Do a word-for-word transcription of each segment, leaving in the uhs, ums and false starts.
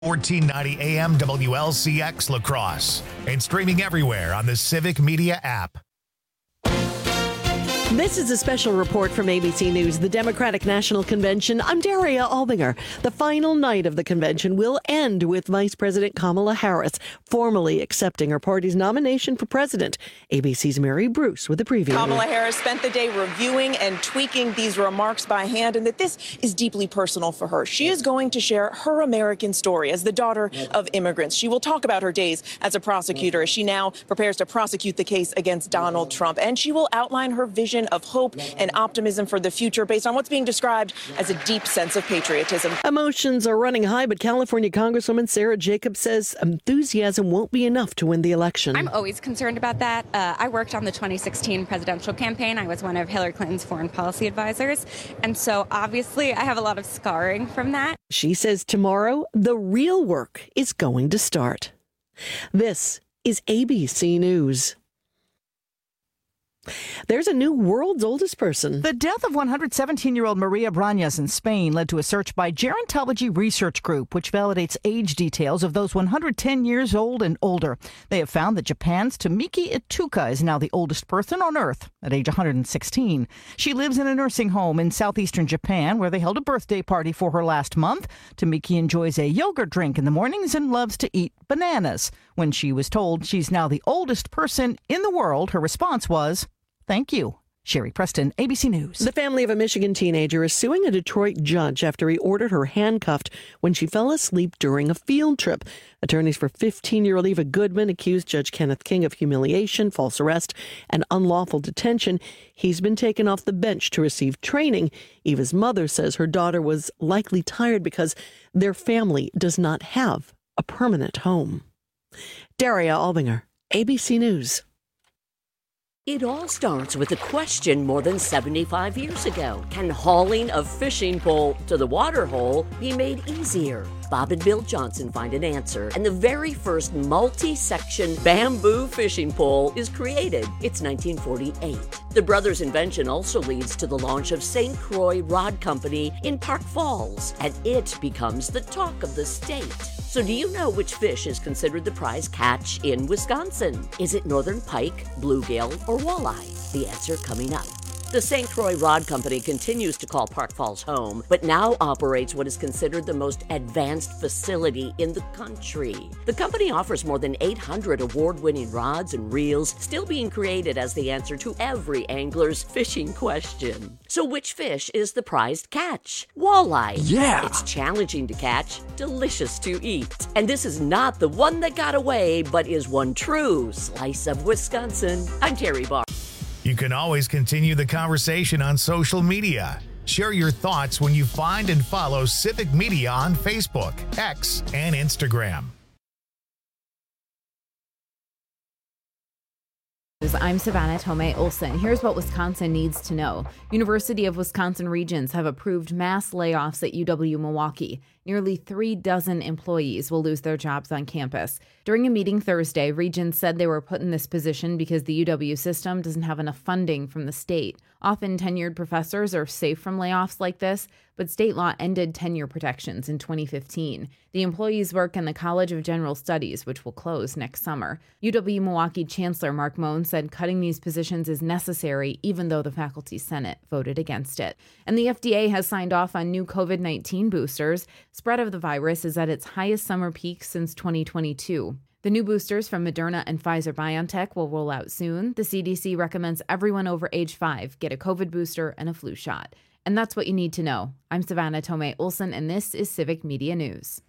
fourteen ninety A M W L C X La Crosse and streaming everywhere on the Civic Media app. This is a special report from A B C News, the Democratic National Convention. I'm Daria Albinger. The final night of the convention will end with Vice President Kamala Harris formally accepting her party's nomination for president. A B C's Mary Bruce with a preview. Kamala Harris spent the day reviewing and tweaking these remarks by hand, and that this is deeply personal for her. She is going to share her American story as the daughter of immigrants. She will talk about her days as a prosecutor as she now prepares to prosecute the case against Donald Trump, and she will outline her vision of hope and optimism for the future based on what's being described as a deep sense of patriotism. Emotions are running high, but California Congresswoman Sarah Jacobs says enthusiasm won't be enough to win the election. I'm always concerned about that. Uh, I worked on the twenty sixteen presidential campaign. I was one of Hillary Clinton's foreign policy advisors. And so obviously I have a lot of scarring from that. She says tomorrow, the real work is going to start. This is A B C News. There's a new world's oldest person. The death of one hundred seventeen-year-old Maria Brañas in Spain led to a search by Gerontology Research Group, which validates age details of those one hundred ten years old and older. They have found that Japan's Tomiki Ituka is now the oldest person on Earth at age one hundred sixteen. She lives in a nursing home in southeastern Japan, where they held a birthday party for her last month. Tomiki enjoys a yogurt drink in the mornings and loves to eat bananas. When she was told she's now the oldest person in the world, her response was, "Thank you." Sherry Preston, A B C News. The family of a Michigan teenager is suing a Detroit judge after he ordered her handcuffed when she fell asleep during a field trip. Attorneys for fifteen-year-old Eva Goodman accused Judge Kenneth King of humiliation, false arrest, and unlawful detention. He's been taken off the bench to receive training. Eva's mother says her daughter was likely tired because their family does not have a permanent home. Daria Albinger, A B C News. It all starts with a question more than seventy-five years ago. Can hauling a fishing pole to the water hole be made easier? Bob and Bill Johnson find an answer, and the very first multi-section bamboo fishing pole is created. It's nineteen forty-eight. The brothers' invention also leads to the launch of Saint Croix Rod Company in Park Falls, and it becomes the talk of the state. So do you know which fish is considered the prize catch in Wisconsin? Is it northern pike, bluegill, or walleye? The answer coming up. The Saint Croix Rod Company continues to call Park Falls home, but now operates what is considered the most advanced facility in the country. The company offers more than eight hundred award-winning rods and reels, still being created as the answer to every angler's fishing question. So which fish is the prized catch? Walleye. Yeah! It's challenging to catch, delicious to eat. And this is not the one that got away, but is one true slice of Wisconsin. I'm Terry Barr. You can always continue the conversation on social media. Share your thoughts when you find and follow Civic Media on Facebook, X, and Instagram. I'm Savannah Tomei Olson. Here's what Wisconsin needs to know. University of Wisconsin Regents have approved mass layoffs at U W-Milwaukee. Nearly three dozen employees will lose their jobs on campus. During a meeting Thursday, Regents said they were put in this position because the U W system doesn't have enough funding from the state. Often tenured professors are safe from layoffs like this, but state law ended tenure protections in twenty fifteen. The employees work in the College of General Studies, which will close next summer. U W-Milwaukee Chancellor Mark Moen said cutting these positions is necessary, even though the Faculty Senate voted against it. And the F D A has signed off on new covid nineteen boosters. Spread of the virus is at its highest summer peak since twenty twenty-two. The new boosters from Moderna and Pfizer-BioNTech will roll out soon. The C D C recommends everyone over age five get a COVID booster and a flu shot. And that's what you need to know. I'm Savannah Tomei Olson, and this is Civic Media News.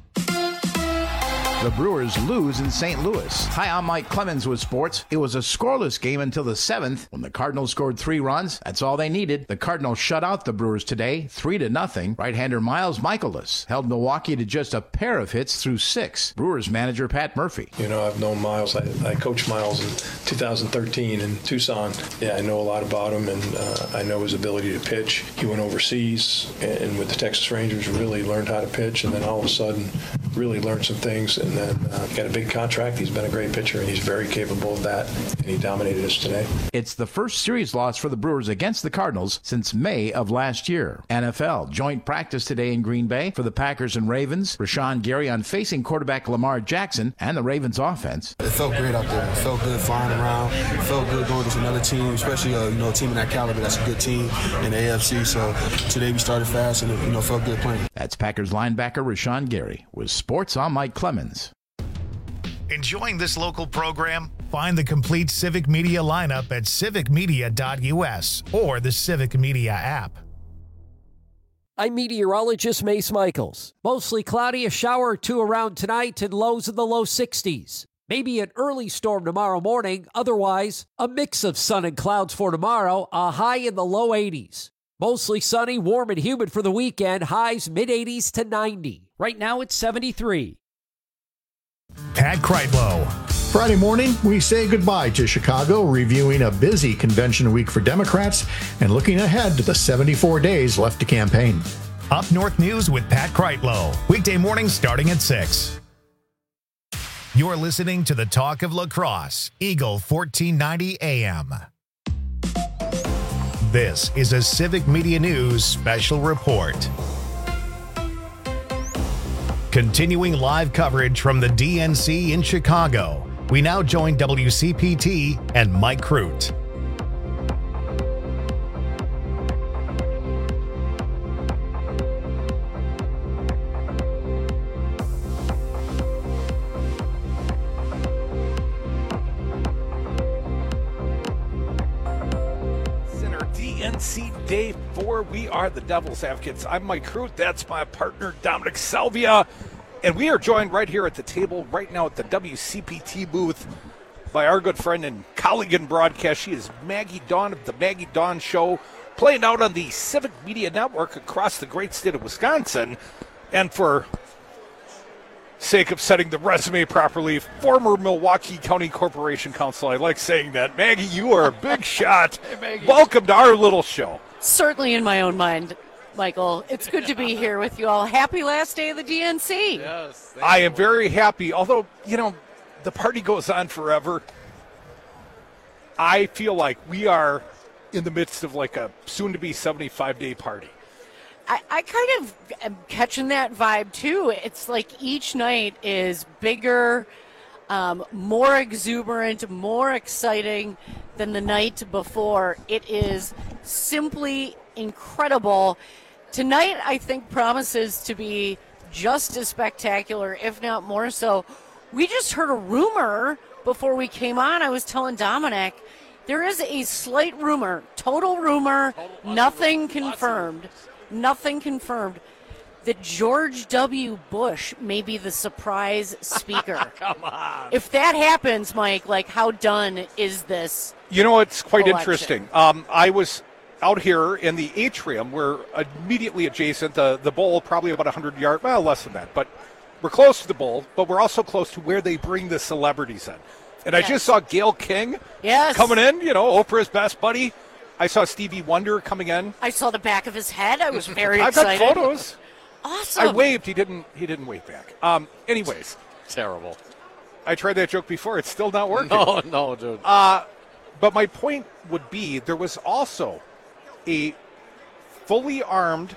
The Brewers lose in Saint Louis. Hi, I'm Mike Clemens with sports. It was a scoreless game until the seventh when the Cardinals scored three runs. That's all they needed. The Cardinals shut out the Brewers today, three to nothing. Right-hander Miles Michaelis held Milwaukee to just a pair of hits through six. Brewers manager Pat Murphy. You know, I've known Miles. I, I coached Miles in two thousand thirteen in Tucson. Yeah, I know a lot about him, and uh, I know his ability to pitch. He went overseas and with the Texas Rangers really learned how to pitch, and then all of a sudden really learned some things, and then uh, got a big contract. He's been a great pitcher, and he's very capable of that, and he dominated us today. It's the first series loss for the Brewers against the Cardinals since May of last year. N F L joint practice today in Green Bay for the Packers and Ravens. Rashawn Gary on facing quarterback Lamar Jackson and the Ravens offense. It felt great out there. It felt good flying around. It felt good going against another team, especially uh, you know, a team in that caliber. That's a good team in the A F C. So today we started fast and it, you know, felt good playing. That's Packers linebacker Rashawn Gary. With sports, I'm Mike Clemens. Enjoying this local program? Find the complete Civic Media lineup at civic media dot u s or the Civic Media app. I'm meteorologist Mace Michaels. Mostly cloudy, a shower or two around tonight, and lows in the low sixties. Maybe an early storm tomorrow morning. Otherwise, a mix of sun and clouds for tomorrow, a high in the low eighties. Mostly sunny, warm and humid for the weekend, highs mid-eighties to ninety. Right now it's seventy-three. Pat Kreitlow. Friday morning, we say goodbye to Chicago, reviewing a busy convention week for Democrats and looking ahead to the seventy-four days left to campaign. Up North News with Pat Kreitlow. Weekday mornings starting at six. You're listening to the Talk of La Crosse, Eagle fourteen ninety A M. This is a Civic Media News special report. Continuing live coverage from the D N C in Chicago, we now join W C P T and Mike Crute. D N C Day four, we are the Devil's Advocates. I'm Mike Crute, that's my partner Dominic Salvia, and we are joined right here at the table right now at the W C P T booth by our good friend and colleague in broadcast. She is Maggie Dawn of the Maggie Dawn Show, playing out on the Civic Media Network across the great state of Wisconsin. And for sake of setting the resume properly, former Milwaukee County Corporation Counsel. I like saying that. Maggie, you are a big shot. Hey, welcome to our little show. Certainly in my own mind, Michael. It's good to be here with you all. Happy last day of the D N C. Yes. I am very happy. Although, you know, the party goes on forever. I feel like we are in the midst of like a soon-to-be seventy-five day party. I, I kind of am catching that vibe, too. It's like each night is bigger, um, more exuberant, more exciting than the night before. It is simply incredible. Tonight, I think, promises to be just as spectacular, if not more so. We just heard a rumor before we came on. I was telling Dominic, there is a slight rumor, total rumor, total nothing confirmed. Nothing confirmed that George W. Bush may be the surprise speaker. Come on. If that happens, Mike, like how done is this? You know, it's quite election? interesting. Um, I was out here in the atrium. We're immediately adjacent. The, the bowl, probably about one hundred yards, well, less than that. But we're close to the bowl, but we're also close to where they bring the celebrities in. And yes. I just saw Gayle King yes. coming in, you know, Oprah's best buddy. I saw Stevie Wonder coming in. I saw the back of his head. I was very I've excited. I've got photos. Awesome. I waved. He didn't. He didn't wave back. Um. Anyways, terrible. I tried that joke before. It's still not working. No, no, dude. Uh, but my point would be there was also a fully armed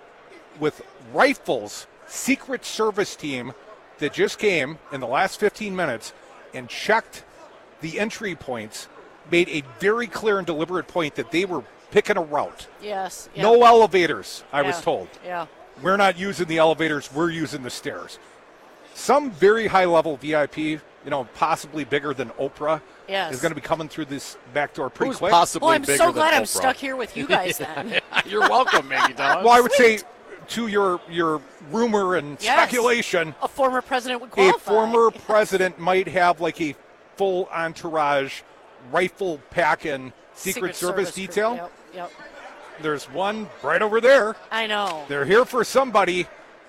with rifles Secret Service team that just came in the last fifteen minutes and checked the entry points. Made a very clear and deliberate point that they were picking a route. Yes. Yeah. No elevators, I yeah. was told. Yeah. We're not using the elevators, we're using the stairs. Some very high-level V I P, you know, possibly bigger than Oprah, yes. is going to be coming through this back door pretty Who's quick. Possibly well, I'm bigger so glad than I'm Oprah. stuck here with you guys then. You're welcome, Maggie Dawn. Well, I would Sweet. say to your your rumor and yes. speculation, a former president would qualify. A former president might have like a full entourage rifle packing Secret, Secret Service, Service detail. Yep, yep. There's one right over there. I know. They're here for somebody.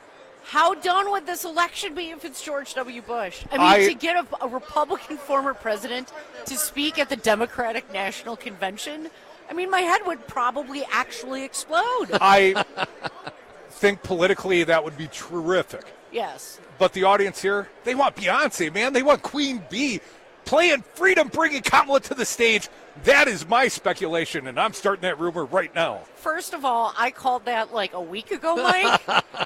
How done would this election be if it's George W. Bush? I mean, I, to get a, a Republican former president to speak at the Democratic National Convention, I mean, my head would probably actually explode. I think politically that would be terrific. Yes. But the audience here, they want Beyonce, man. They want Queen Bee playing Freedom, bringing Kamala to the stage. That is my speculation, and I'm starting that rumor right now. First of all, I called that like a week ago, Mike.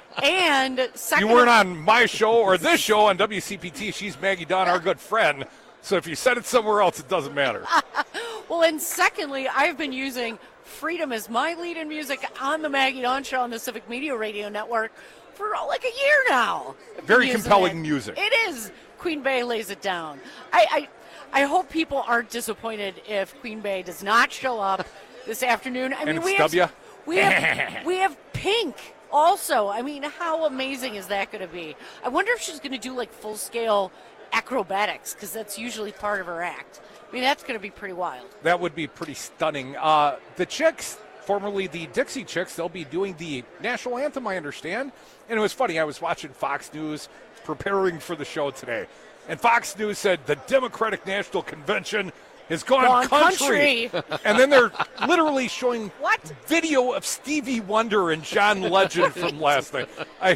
And second, You weren't on my show or this show on W C P T. She's Maggie Dawn, our good friend. So if you said it somewhere else, it doesn't matter. Well, and secondly, I've been using Freedom as my lead-in music on the Maggie Dawn Show on the Civic Media Radio Network for oh, like a year now. I've been Very using compelling it. music. It is. Queen Bey lays it down. I, I I hope people aren't disappointed if Queen Bey does not show up this afternoon. I And mean, it's we W? have, we have we have Pink also. I mean, how amazing is that going to be? I wonder if she's going to do like full scale acrobatics, because that's usually part of her act. I mean, that's going to be pretty wild. That would be pretty stunning. Uh, the Chicks, formerly the Dixie Chicks, they'll be doing the national anthem, I understand. And it was funny. I was watching Fox News preparing for the show today. And Fox News said the Democratic National Convention has gone, Gone country. country. And then they're literally showing what? video of Stevie Wonder and John Legend from last night. I,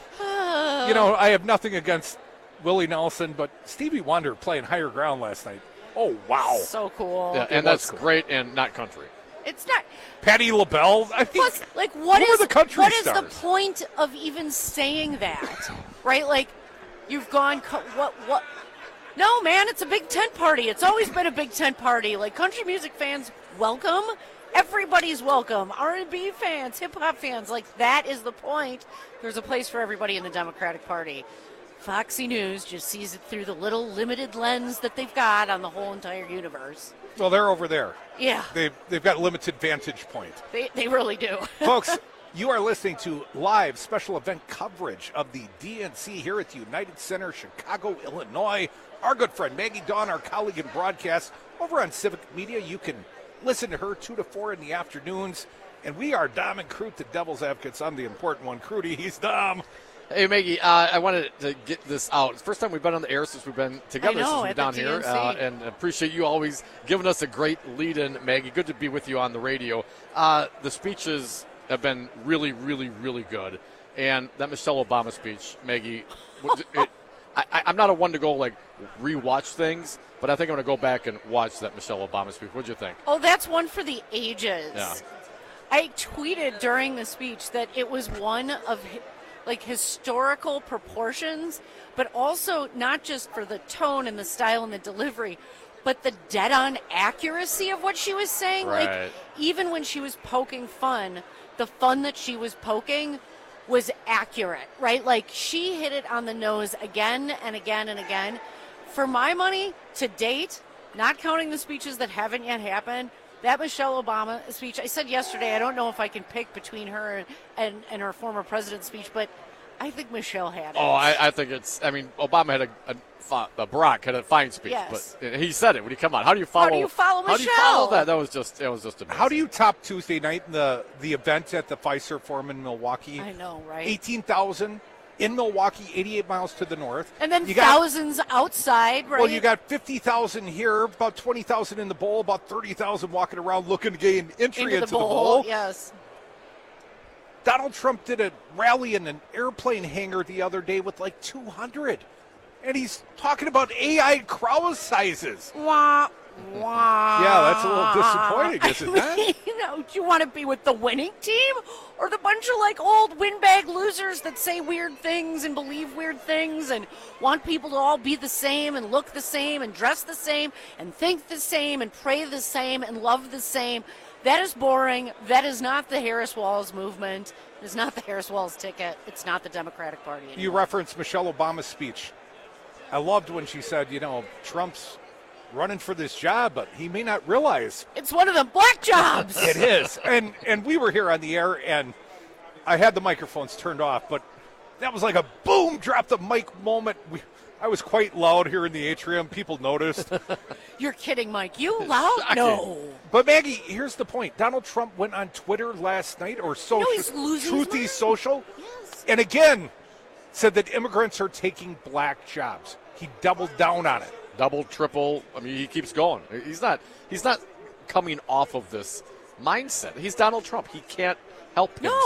you know, I have nothing against Willie Nelson, but Stevie Wonder playing Higher Ground last night. Oh, wow. So cool. Yeah, and that's cool. Great and not country. It's not. Patty LaBelle. I think. Plus, like, what who is are the country what is stars? the point of even saying that, right? Like, you've gone. Co- what? What? No, man, it's a Big Tent party. It's always been a Big Tent party. Like, country music fans, welcome. Everybody's welcome. R and B fans, hip hop fans, like that is the point. There's a place for everybody in the Democratic Party. Foxy News just sees it through the little limited lens that they've got on the whole entire universe. Well, they're over there. Yeah. They've, they've got limited vantage point. They, they really do. Folks, you are listening to live special event coverage of the D N C here at the United Center, Chicago, Illinois. Our good friend Maggie Dawn, our colleague in broadcast, over on Civic Media. You can listen to her two to four in the afternoons. And we are Dom and Crute, the Devil's Advocates. I'm the important one. Crute, he's Dom. Hey, Maggie, uh, I wanted to get this out. It's the first time we've been on the air since we've been together I know, since we're at down the here. D N C. Uh, and appreciate you always giving us a great lead-in, Maggie. Good to be with you on the radio. Uh, the speeches have been really, really, really good. And that Michelle Obama speech, Maggie, it, I, I'm not a one to go, like, rewatch things, but I think I'm going to go back and watch that Michelle Obama speech. What'd you think? Oh, that's one for the ages. Yeah. I tweeted during the speech that it was one of like historical proportions, but also not just for the tone and the style and the delivery, but the dead-on accuracy of what she was saying. Right. Like, even when she was poking fun, the fun that she was poking was accurate, right? Like, she hit it on the nose again and again and again. For my money, to date, not counting the speeches that haven't yet happened, that Michelle Obama speech, I said yesterday, I don't know if I can pick between her and, and, and her former president's speech, but I think Michelle had it. Oh, I, I think it's, I mean, Obama had a, a, a Barack had a fine speech, Yes. but he said it when he come on. How do you follow? How do you follow How do you Michelle? follow that? That was just, it was just amazing. How do you top Tuesday night in the, the event at the Pfizer Forum in Milwaukee? I know, right? eighteen thousand in Milwaukee, eighty-eight miles to the north. And then you got, thousands outside, right? Well, you got fifty thousand here, about twenty thousand in the bowl, about thirty thousand walking around looking to gain entry into, into the, bowl, the bowl. Yes. Donald Trump did a rally in an airplane hangar the other day with like two hundred. And he's talking about A I crowd sizes. Wah, wah. Yeah, that's a little disappointing, isn't it? You know, do you want to be with the winning team or the bunch of like old windbag losers that say weird things and believe weird things and want people to all be the same and look the same and dress the same and think the same and pray the same and love the same? That is boring. That is not the Harris Walls movement. It is not the Harris Walls ticket. It's not the Democratic Party anymore. You referenced Michelle Obama's speech. I loved when she said, you know, Trump's running for this job, but he may not realize. It's one of the black jobs. It is. And and we were here on the air, and I had the microphones turned off, but that was like a boom, drop the mic moment. We, I was quite loud here in the atrium. People noticed. You're kidding, Mike. You loud? No. But, Maggie, here's the point. Donald Trump went on Twitter last night, or social, No, he's losing his Truthy mind. Social, Yes. and again said that immigrants are taking black jobs. He doubled down on it. Double, triple. I mean, he keeps going. He's not. He's not coming off of this mindset. He's Donald Trump. He can't help No. himself.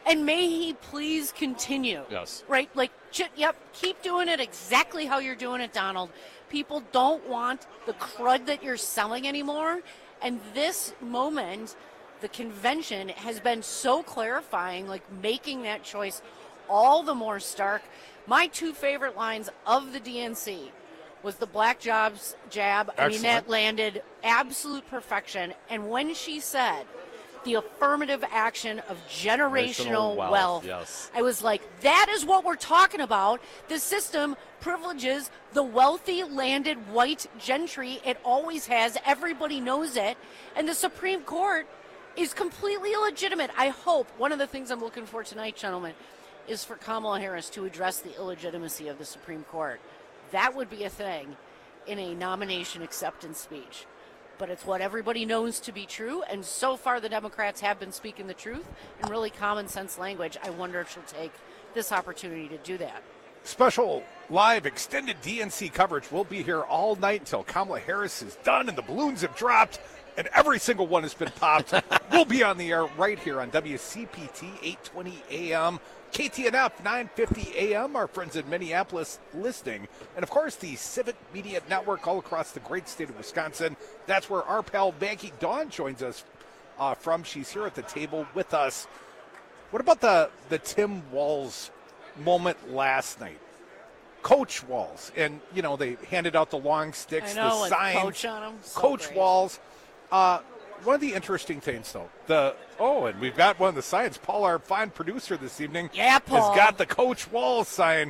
And may he please continue. Yes. Right? Like, yep, keep doing it exactly how you're doing it, Donald. People don't want the crud that you're selling anymore. And this moment, the convention has been so clarifying, like making that choice all the more stark. My two favorite lines of the D N C was the black jobs jab. I mean, that landed absolute perfection. And when she said the affirmative action of generational wealth, wealth yes. I was like, that is what we're talking about. The system privileges the wealthy landed white gentry. It always has. Everybody knows it. And the Supreme Court is completely illegitimate. I hope one of the things I'm looking for tonight, gentlemen, is for Kamala Harris to address the illegitimacy of the Supreme Court. That would be a thing in a nomination acceptance speech. But it's what everybody knows to be true, and so far the Democrats have been speaking the truth in really common sense language. I wonder if she'll take this opportunity to do that. Special live extended D N C coverage. We'll be here all night until Kamala Harris is done and the balloons have dropped and every single one has been popped. We'll be on the air right here on W C P T eight twenty A M, K T N F nine fifty A M, our friends in Minneapolis listening. And, of course, the Civic Media Network all across the great state of Wisconsin. That's where our pal Maggie Dawn joins us uh, from. She's here at the table with us. What about the, the Tim Walz moment last night? Coach Walz. And, you know, they handed out the long sticks, I know, the signs. Coach on them. So Coach great. Walz. Uh, one of the interesting things, though, the oh, and we've got one of the signs. Paul, our fine producer this evening, yeah, Paul. has got the Coach Walz sign.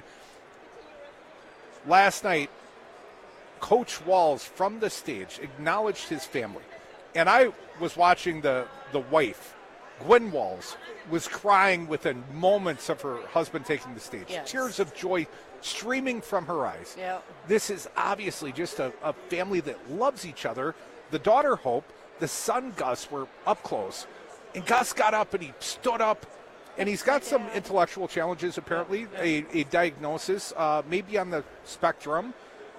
Last night, Coach Walz from the stage acknowledged his family, and I was watching the the wife, Gwen Walz, was crying within moments of her husband taking the stage. Yes. Tears of joy streaming from her eyes. Yeah. This is obviously just a, a family that loves each other. The daughter, Hope, the son, Gus, were up close. And Gus got up and he stood up. And he's got some intellectual challenges, apparently, a, a diagnosis, uh, maybe on the spectrum.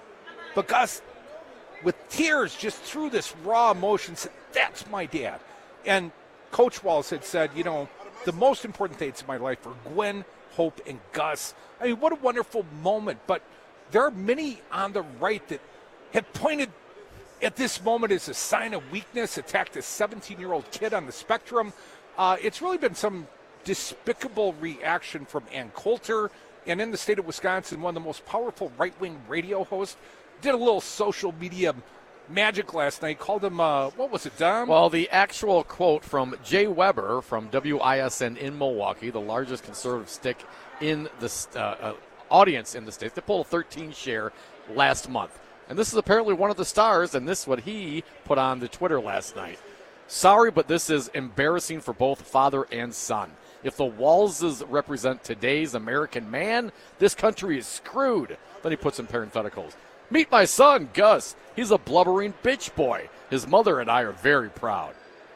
But Gus, with tears just through this raw emotion, said, that's my dad. And Coach Walz had said, you know, the most important dates in my life are Gwen, Hope, and Gus. I mean, what a wonderful moment. But there are many on the right that have pointed at this moment as a sign of weakness, attacked a seventeen-year-old kid on the spectrum. Uh, it's really been some despicable reaction from Ann Coulter. And in the state of Wisconsin, one of the most powerful right-wing radio hosts did a little social media magic last night, called him, uh, what was it, Dom? Well, the actual quote from Jay Weber from W I S N in Milwaukee, the largest conservative stick in the uh, uh, audience in the state. They pulled a thirteen share last month. And this is apparently one of the stars, and this is what he put on the Twitter last night. Sorry, but this is embarrassing for both father and son. If the Walzes represent today's American man, this country is screwed. Then he puts in parentheticals. Meet my son, Gus. He's a blubbering bitch boy. His mother and I are very proud.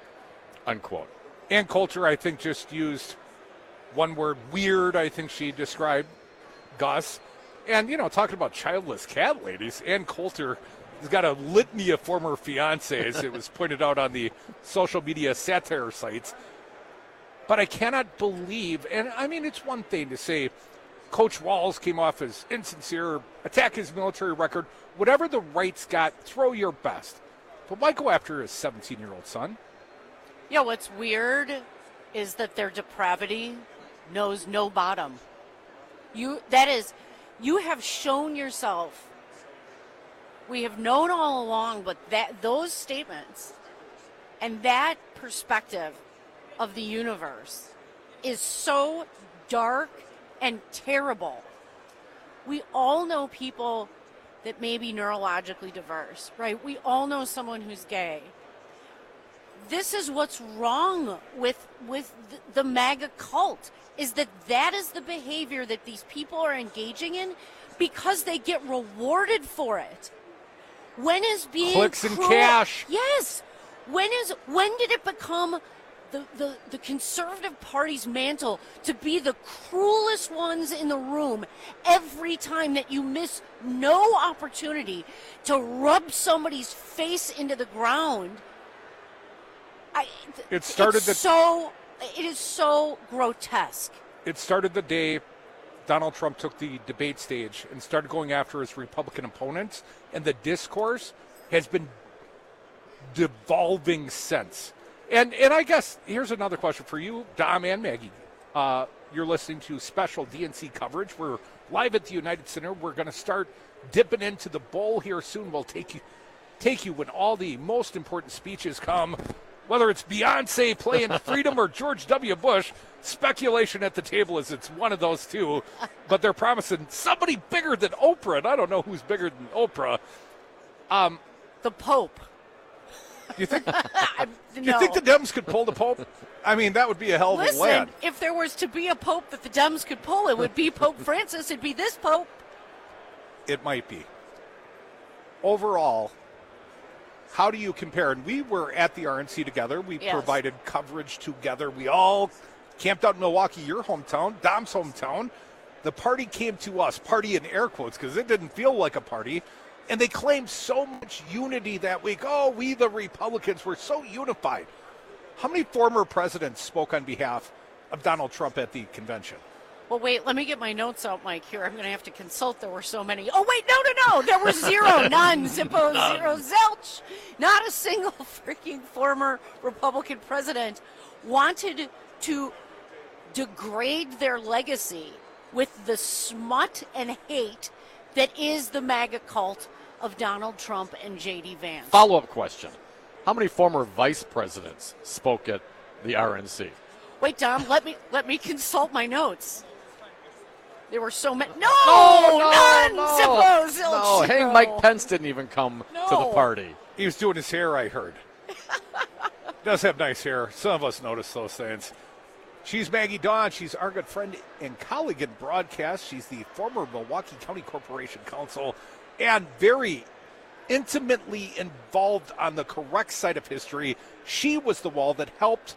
Unquote. Ann Coulter, I think, just used one word, weird, I think she described Gus. And, you know, talking about childless cat ladies, Ann Coulter has got a litany of former fiancés. It was pointed out on the social media satire sites. But I cannot believe, and I mean, it's one thing to say Coach Walz came off as insincere, attack his military record, whatever the right's got, throw your best. But why go after his seventeen-year-old son? Yeah, what's weird is that their depravity knows no bottom. You, that is, you have shown yourself. We have known all along, but that those statements and that perspective of the universe is so dark and terrible. We all know people that may be neurologically diverse, right? We all know someone who's gay. This is what's wrong with with the MAGA cult, is that that is the behavior that these people are engaging in because they get rewarded for it. When is being clicks and cruel, cash? Yes. When is when did it become the, the, the conservative party's mantle to be the cruelest ones in the room every time that you miss no opportunity to rub somebody's face into the ground? I, It started it's the- so it is so grotesque. It started the day Donald Trump took the debate stage and started going after his Republican opponents, and the discourse has been devolving since. And and I guess here's another question for you, Dom and Maggie. Uh, you're listening to special D N C coverage. We're live at the United Center. We're going to start dipping into the bowl here soon. We'll take you take you when all the most important speeches come, whether it's Beyonce playing Freedom or George W. Bush. Speculation at the table is it's one of those two, but they're promising somebody bigger than Oprah, and I don't know who's bigger than Oprah. Um, the Pope. Do you think? I, do no. you think the Dems could pull the Pope? I mean, that would be a hell of Listen, a land. if there was to be a Pope that the Dems could pull, it would be Pope Francis. It'd be this Pope. It might be. Overall, how do you compare? And we were at the R N C together. We yes. provided coverage together. We all camped out in Milwaukee, your hometown, Dom's hometown. The party came to us, party in air quotes, because it didn't feel like a party. And they claimed so much unity that week. Oh, we the Republicans were so unified. How many former presidents spoke on behalf of Donald Trump at the convention? Well, wait, let me get my notes out, Mike, here. I'm going to have to consult. There were so many. Oh, wait, no, no, no. There were zero. None. Zippo, None. Zero. Zilch. Not a single freaking former Republican president wanted to degrade their legacy with the smut and hate that is the MAGA cult of Donald Trump and J D. Vance. Follow-up question. How many former vice presidents spoke at the R N C? Wait, Dom, let me let me consult my notes. There were so many. No, no, no none. No, Zippo, zilch, no. Hey, zero. Mike Pence didn't even come no. to the party. He was doing his hair, I heard. Does have nice hair. Some of us notice those things. She's Maggie Dawn. She's our good friend and colleague in broadcast. She's the former Milwaukee County Corporation Counsel and very intimately involved on the correct side of history. She was the wall that helped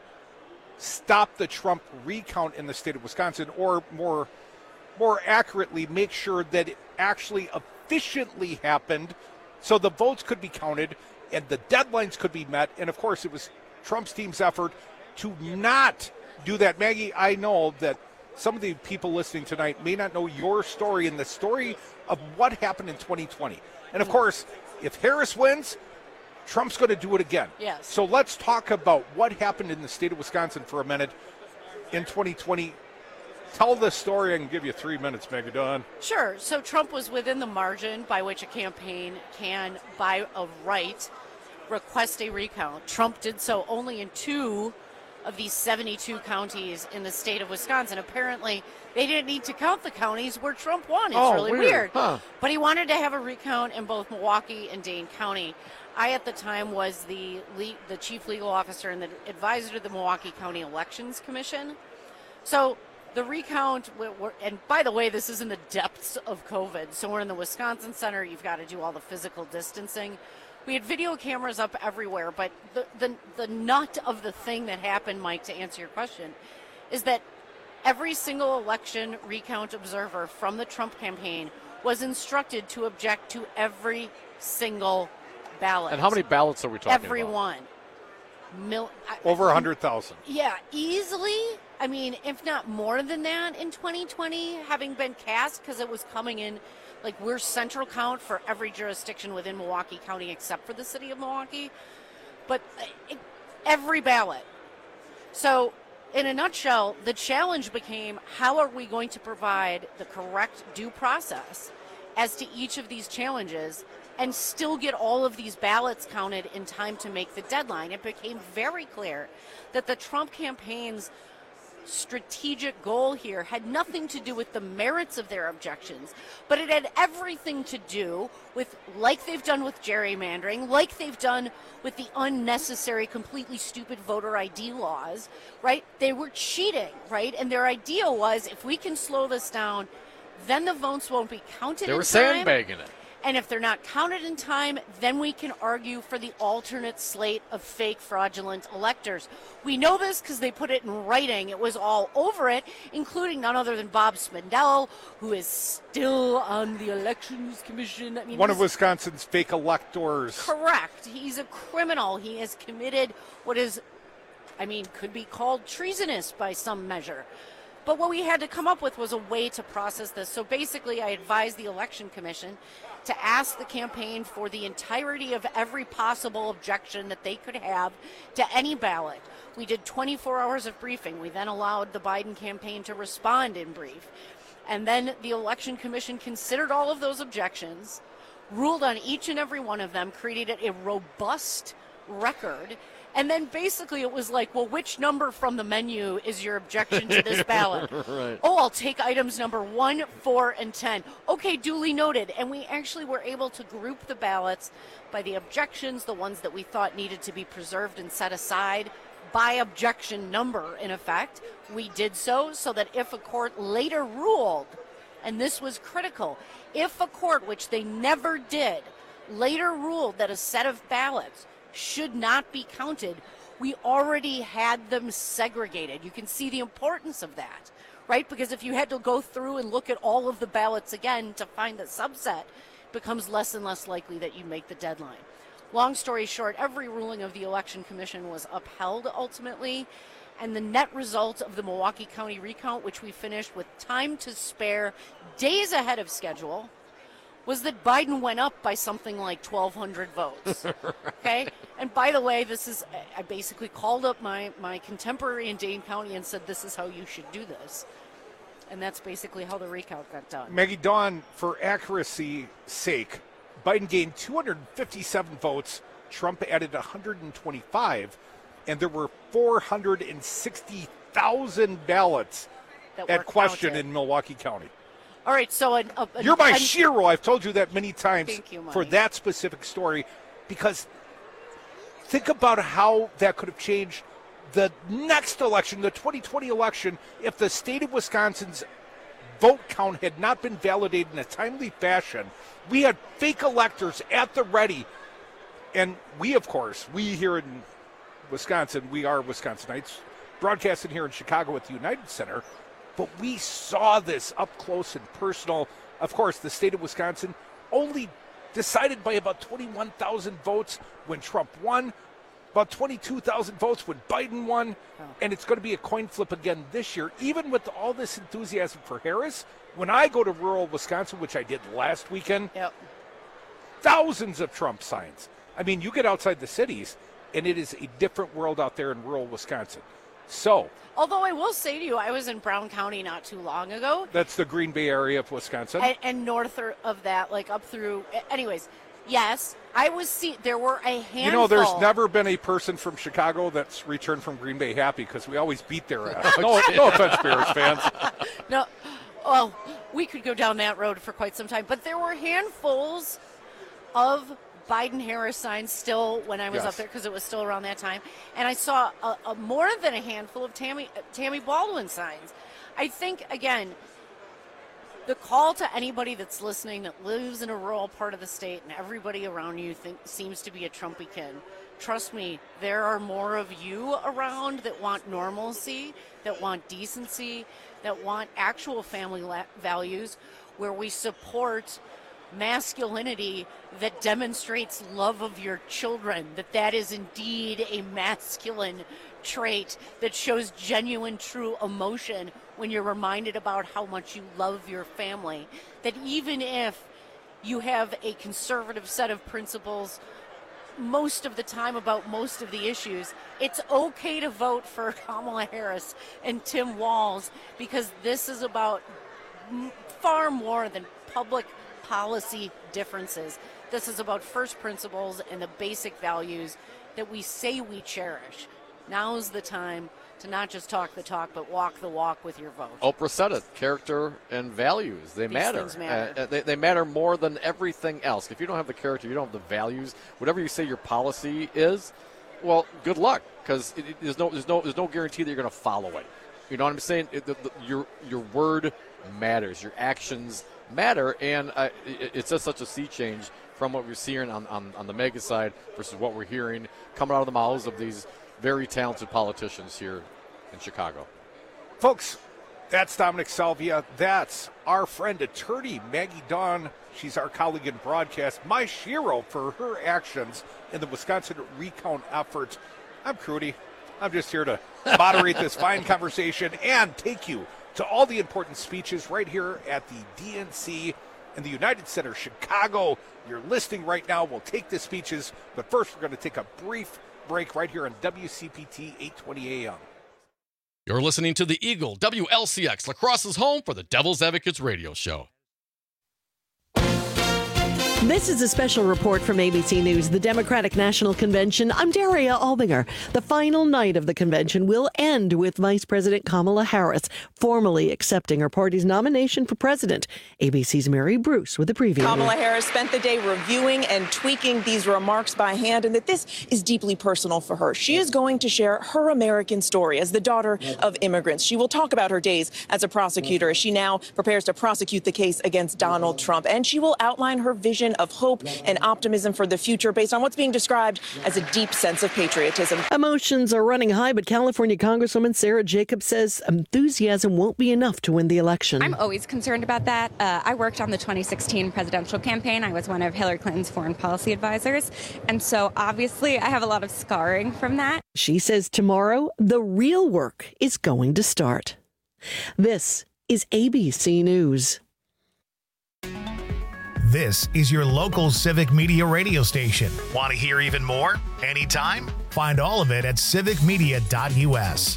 stop the Trump recount in the state of Wisconsin, or more, more accurately, make sure that it actually efficiently happened so the votes could be counted and the deadlines could be met. And, of course, it was Trump's team's effort to not do that. Maggie, I know that some of the people listening tonight may not know your story and the story of what happened in twenty twenty. And, of course, if Harris wins, Trump's going to do it again. Yes. So let's talk about what happened in the state of Wisconsin for a minute in twenty twenty. Tell the story. I can give you three minutes, Maggie Dawn. Sure. So Trump was within the margin by which a campaign can, by a right, request a recount. Trump did so only in two of these seventy-two counties in the state of Wisconsin. Apparently, they didn't need to count the counties where Trump won. It's oh, really weird. weird. Huh. But he wanted to have a recount in both Milwaukee and Dane County. I, at the time, was the le- the chief legal officer and the advisor to the Milwaukee County Elections Commission. So the recount, we're, we're, and by the way, this is in the depths of COVID. So we're in the Wisconsin Center. You've got to do all the physical distancing. We had video cameras up everywhere, but the, the the nut of the thing that happened, Mike, to answer your question, is that every single election recount observer from the Trump campaign was instructed to object to every single ballot. And how many ballots are we talking every about? Every one. Mil- Over one hundred thousand. Yeah, easily. I mean, if not more than that in twenty twenty, having been cast, because it was coming in. Like, we're central count for every jurisdiction within Milwaukee County except for the city of Milwaukee. But it, every ballot. So, in a nutshell, the challenge became, how are we going to provide the correct due process as to each of these challenges and still get all of these ballots counted in time to make the deadline? It became very clear that the Trump campaign's strategic goal here had nothing to do with the merits of their objections, but it had everything to do with, like they've done with gerrymandering, like they've done with the unnecessary, completely stupid voter I D laws, right? They were cheating, right? And their idea was, if we can slow this down, then the votes won't be counted in time. They were sandbagging it. And if they're not counted in time, then we can argue for the alternate slate of fake fraudulent electors. We know this because they put it in writing. It was all over it, including none other than Bob Spindell, who is still on the Elections Commission. I mean, one of Wisconsin's fake electors. Correct. He's a criminal. He has committed what is I mean, could be called treasonous by some measure. But what we had to come up with was a way to process this. So basically, I advised the Election Commission to ask the campaign for the entirety of every possible objection that they could have to any ballot. We did twenty-four hours of briefing. We then allowed the Biden campaign to respond in brief. And then the Election Commission considered all of those objections, ruled on each and every one of them, created a robust record. And then basically it was like, well, which number from the menu is your objection to this ballot? Right. Oh, I'll take items number one, four, and ten. Okay, duly noted. And we actually were able to group the ballots by the objections, the ones that we thought needed to be preserved and set aside by objection number, in effect. We did so so that if a court later ruled, and this was critical, if a court, which they never did, later ruled that a set of ballots should not be counted, we already had them segregated. You can see the importance of that, right? Because if you had to go through and look at all of the ballots again to find the subset, it becomes less and less likely that you make the deadline. Long story short, every ruling of the Election Commission was upheld ultimately, and the net result of the Milwaukee County recount, which we finished with time to spare, days ahead of schedule, was that Biden went up by something like twelve hundred votes, okay? And by the way, this is, I basically called up my, my contemporary in Dane County and said, this is how you should do this. And that's basically how the recount got done. Maggie Dawn, for accuracy's sake, Biden gained two hundred fifty-seven votes, Trump added one hundred twenty-five, and there were four hundred sixty thousand ballots That at were question counted. in Milwaukee County. All right, so an, a, You're my an, shero. I've told you that many times Thank you, for Mike. that specific story, because think about how that could have changed the next election, the twenty twenty election, if the state of Wisconsin's vote count had not been validated in a timely fashion. We had fake electors at the ready. And we, of course, we here in Wisconsin, we are Wisconsinites, broadcasting here in Chicago at the United Center. But we saw this up close and personal. Of course, the state of Wisconsin only decided by about twenty-one thousand votes when Trump won, about twenty-two thousand votes when Biden won, oh. and it's going to be a coin flip again this year. Even with all this enthusiasm for Harris, when I go to rural Wisconsin, which I did last weekend, yep. thousands of Trump signs. I mean, you get outside the cities, and it is a different world out there in rural Wisconsin. So, although I will say to you, I was in Brown County not too long ago. That's the Green Bay area of Wisconsin. And, and north of that, like up through, anyways, yes, I was see. There were a handful. You know, there's never been a person from Chicago that's returned from Green Bay happy because we always beat their ass. no, no offense, Bears fans. No, well, we could go down that road for quite some time, but there were handfuls of Biden-Harris signs still when I was Yes. up there because it was still around that time, and I saw a, a more than a handful of Tammy Tammy Baldwin signs. I think again, the call to anybody that's listening that lives in a rural part of the state and everybody around you think seems to be a Trumpican. Trust me, there are more of you around that want normalcy, that want decency, that want actual family la- values, where we support masculinity that demonstrates love of your children, that that is indeed a masculine trait that shows genuine, true emotion when you're reminded about how much you love your family, that even if you have a conservative set of principles most of the time about most of the issues, it's okay to vote for Kamala Harris and Tim Walz, because this is about m- far more than public policy differences. This is about first principles and the basic values that we say we cherish. Now's the time to not just talk the talk, but walk the walk with your vote. Oprah said it, character and values, they These matter. things matter. Uh, they, they matter more than everything else. If you don't have the character, you don't have the values, whatever you say your policy is, well, good luck, because there's no, there's, no, there's no guarantee that you're going to follow it. You know what I'm saying? It, the, the, your, your word matters, your actions matter, and uh, it, it's just such a sea change from what we're seeing on, on, on the mega side versus what we're hearing coming out of the mouths of these very talented politicians here in Chicago. Folks, that's Dominic Salvia. That's our friend, attorney Maggie Dawn. She's our colleague in broadcast, my shero for her actions in the Wisconsin recount effort. I'm Crudy. I'm just here to moderate this fine conversation and take you to all the important speeches right here at the D N C in the United Center, Chicago. You're listening right now. We'll take the speeches, but first we're going to take a brief break right here on W C P T eight twenty A M. You're listening to the Eagle W L C X, La Crosse's home for the Devil's Advocates radio show. This is a special report from A B C News, the Democratic National Convention. I'm Daria Albinger. The final night of the convention will end with Vice President Kamala Harris formally accepting her party's nomination for president. A B C's Mary Bruce with a preview. Kamala Harris spent the day reviewing and tweaking these remarks by hand, and that this is deeply personal for her. She is going to share her American story as the daughter of immigrants. She will talk about her days as a prosecutor as she now prepares to prosecute the case against Donald Trump, and she will outline her vision of hope and optimism for the future based on what's being described as a deep sense of patriotism. Emotions are running high, but California Congresswoman Sarah Jacobs says enthusiasm won't be enough to win the election. I'm always concerned about that. Uh, I worked on the twenty sixteen presidential campaign. I was one of Hillary Clinton's foreign policy advisors. And so obviously I have a lot of scarring from that. She says tomorrow, the real work is going to start. This is A B C News. This is your local civic media radio station. Want to hear even more? Anytime? Find all of it at civic media dot U S.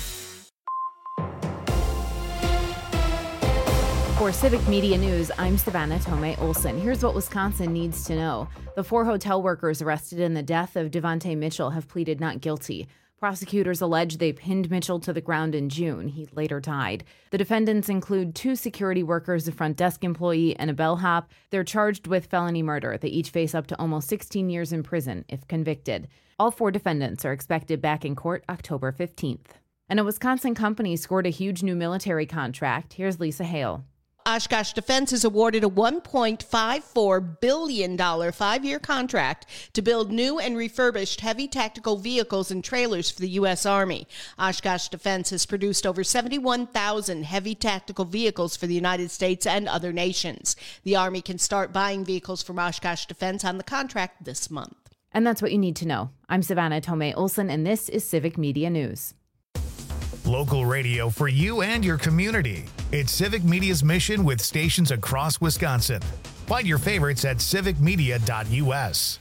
For Civic Media News, I'm Savannah Tomei Olson. Here's what Wisconsin needs to know. The four hotel workers arrested in the death of Devontae Mitchell have pleaded not guilty. Prosecutors allege they pinned Mitchell to the ground in June. He later died. The defendants include two security workers, a front desk employee, and a bellhop. They're charged with felony murder. They each face up to almost sixteen years in prison if convicted. All four defendants are expected back in court October fifteenth. And a Wisconsin company scored a huge new military contract. Here's Lisa Hale. Oshkosh Defense is awarded a one point five four billion dollars five-year contract to build new and refurbished heavy tactical vehicles and trailers for the U S. Army. Oshkosh Defense has produced over seventy-one thousand heavy tactical vehicles for the United States and other nations. The Army can start buying vehicles from Oshkosh Defense on the contract this month. And that's what you need to know. I'm Savannah Tomei Olson, and this is Civic Media News. Local radio for you and your community. It's Civic Media's mission with stations across Wisconsin. Find your favorites at civic media dot U S.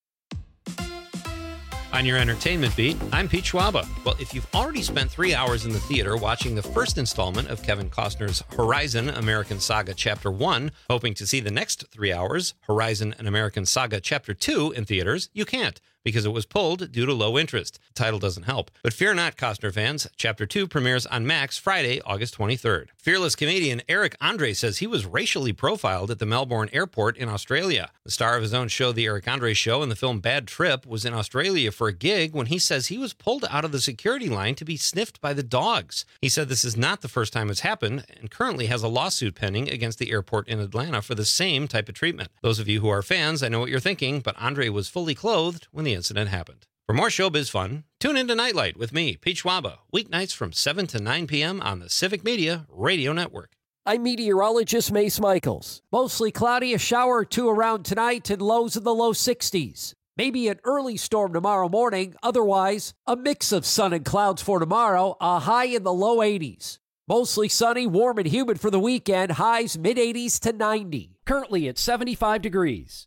On your entertainment beat, I'm Pete Schwaba. Well, if you've already spent three hours in the theater watching the first installment of Kevin Costner's Horizon American Saga Chapter one, hoping to see the next three hours, Horizon An American Saga Chapter two, in theaters, you can't, because it was pulled due to low interest. The title doesn't help. But fear not, Costner fans. Chapter two premieres on Max Friday, August twenty-third. Fearless comedian Eric Andre says he was racially profiled at the Melbourne airport in Australia. The star of his own show, The Eric Andre Show, and the film Bad Trip, was in Australia for a gig when he says he was pulled out of the security line to be sniffed by the dogs. He said this is not the first time it's happened and currently has a lawsuit pending against the airport in Atlanta for the same type of treatment. Those of you who are fans, I know what you're thinking, but Andre was fully clothed when the incident happened. For more showbiz fun, tune into Nightlight with me, Pete Schwaba, weeknights from seven to nine p.m. on the Civic Media Radio Network. I'm meteorologist Mace Michaels. Mostly cloudy, a shower or two around tonight, and lows in the low sixties. Maybe an early storm tomorrow morning. Otherwise, a mix of sun and clouds for tomorrow, a high in the low eighties. Mostly sunny, warm and humid for the weekend, highs mid-eighties to ninety. Currently at seventy-five degrees.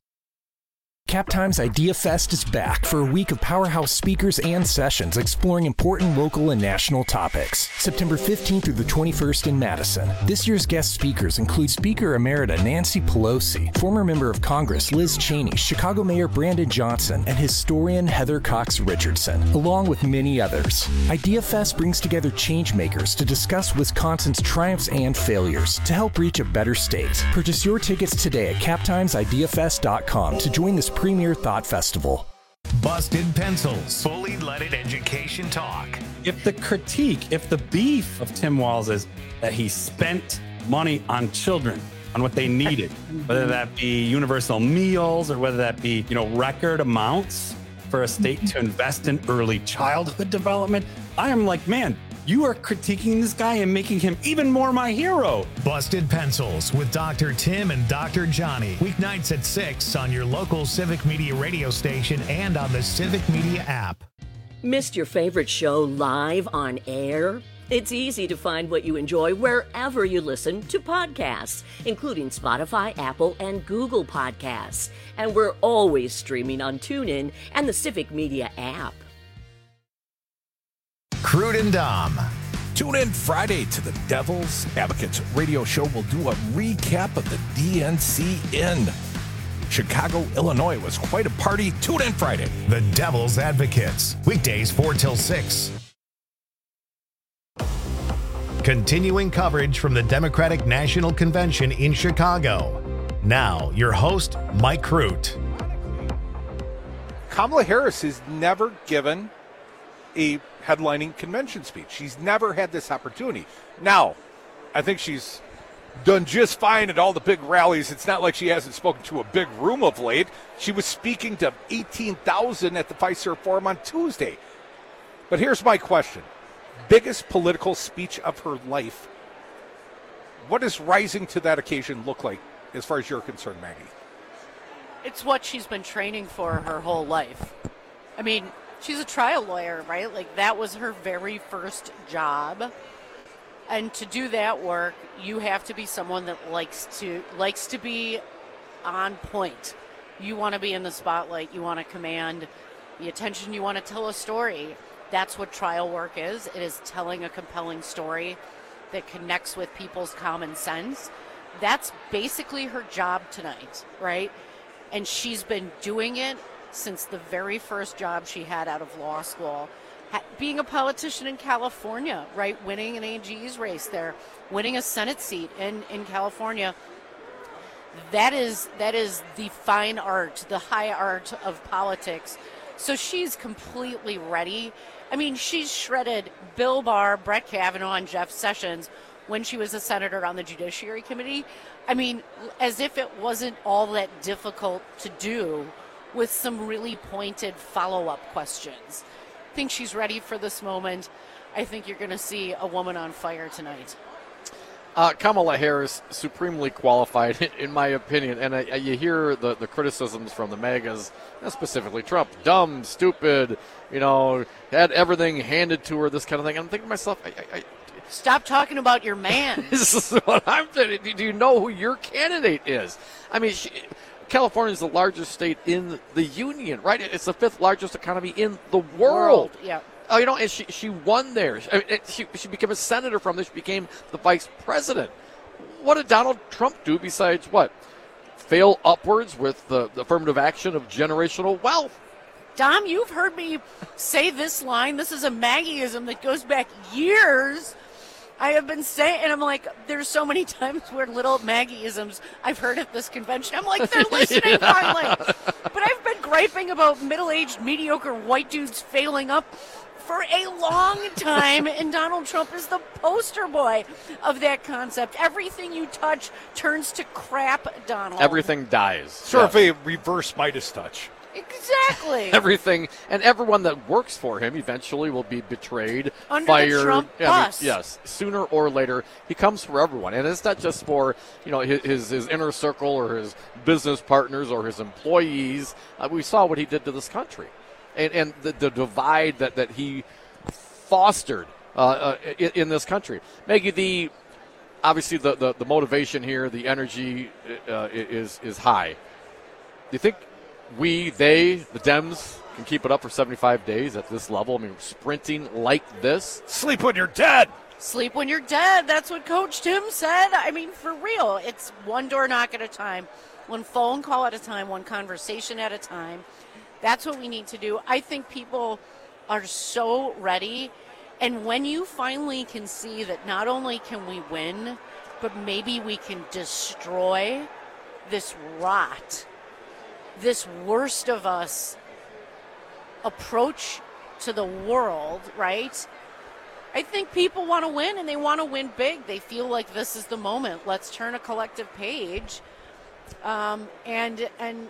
CapTimes Idea Fest is back for a week of powerhouse speakers and sessions exploring important local and national topics. September fifteenth through the twenty-first in Madison. This year's guest speakers include Speaker Emerita Nancy Pelosi, former member of Congress Liz Cheney, Chicago Mayor Brandon Johnson, and historian Heather Cox Richardson, along with many others. Idea Fest brings together changemakers to discuss Wisconsin's triumphs and failures to help reach a better state. Purchase your tickets today at cap times idea fest dot com to join this premier thought festival. Busted Pencils, fully leaded education talk. If the critique, if the beef of Tim Walz is that he spent money on children, on what they needed, whether that be universal meals or whether that be, you know, record amounts for a state to invest in early childhood development, I am like, man, you are critiquing this guy and making him even more my hero. Busted Pencils with Doctor Tim and Doctor Johnny. Weeknights at six on your local Civic Media radio station and on the Civic Media app. Missed your favorite show live on air? It's easy to find what you enjoy wherever you listen to podcasts, including Spotify, Apple, and Google Podcasts. And we're always streaming on TuneIn and the Civic Media app. Crude and Dom. Tune in Friday to the Devil's Advocates radio show. We'll do a recap of the D N C in Chicago, Illinois. It was quite a party. Tune in Friday. The Devil's Advocates. Weekdays four till six. Continuing coverage from the Democratic National Convention in Chicago. Now, your host, Mike Crute. Kamala Harris has never given a headlining convention speech. She's never had this opportunity. Now, I think she's done just fine at all the big rallies. It's not like she hasn't spoken to a big room of late. She was speaking to eighteen thousand at the Fiserv Forum on Tuesday. But here's my question. Biggest political speech of her life. What does rising to that occasion look like as far as you're concerned, Maggie? It's what she's been training for her whole life. I mean, she's a trial lawyer, right? Like, that was her very first job. And to do that work, you have to be someone that likes to likes to be on point. You want to be in the spotlight. You want to command the attention. You want to tell a story. That's what trial work is. It is telling a compelling story that connects with people's common sense. That's basically her job tonight, right? And she's been doing it since the very first job she had out of law school. Being a politician in California, right? Winning an A G's race there, winning a Senate seat in, in California. That is that is the fine art, the high art of politics. So she's completely ready. I mean, she's shredded Bill Barr, Brett Kavanaugh, and Jeff Sessions when she was a senator on the Judiciary Committee. I mean, as if it wasn't all that difficult to do with some really pointed follow-up questions. I think she's ready for this moment. I think you're going to see a woman on fire tonight. Uh, Kamala Harris, supremely qualified, in my opinion. And uh, you hear the, the criticisms from the MAGAs, specifically Trump, dumb, stupid, you know, had everything handed to her, this kind of thing. I'm thinking to myself, I, I, stop talking about your man. This is what I'm saying. Do you know who your candidate is? I mean, she, California is the largest state in the union, right? It's the fifth largest economy in the world. World, yeah. Oh, you know, and she she won there. I mean, she she became a senator from there. She became the vice president. What did Donald Trump do besides what? Fail upwards with the, the affirmative action of generational wealth. Dom, you've heard me say this line. This is a Maggieism that goes back years. I have been saying, and I'm like, there's so many times where little Maggieisms I've heard at this convention. I'm like, they're listening finally. But I've been griping about middle-aged, mediocre white dudes failing up for a long time, and Donald Trump is the poster boy of that concept. Everything you touch turns to crap, Donald. Everything dies. Sort yeah. of a reverse Midas touch. Exactly. Everything, and everyone that works for him eventually will be betrayed, Under fired. The Trump yeah, bus. I mean, yes, sooner or later, he comes for everyone, and it's not just for you know his his, his inner circle or his business partners or his employees. Uh, we saw what he did to this country, and and the, the divide that, that he fostered uh, uh, in, in this country. Maggie, the obviously the, the, the motivation here, the energy uh, is is high. Do you think we, they, the Dems, can keep it up for seventy-five days at this level? I mean, sprinting like this. Sleep when you're dead. Sleep when you're dead. That's what Coach Tim said. I mean, for real, it's one door knock at a time, one phone call at a time, one conversation at a time. That's what we need to do. I think people are so ready. And when you finally can see that not only can we win, but maybe we can destroy this rot, this worst of us approach to the world, right? I think people want to win, and they want to win big. They feel like this is the moment. Let's turn a collective page. Um, and, and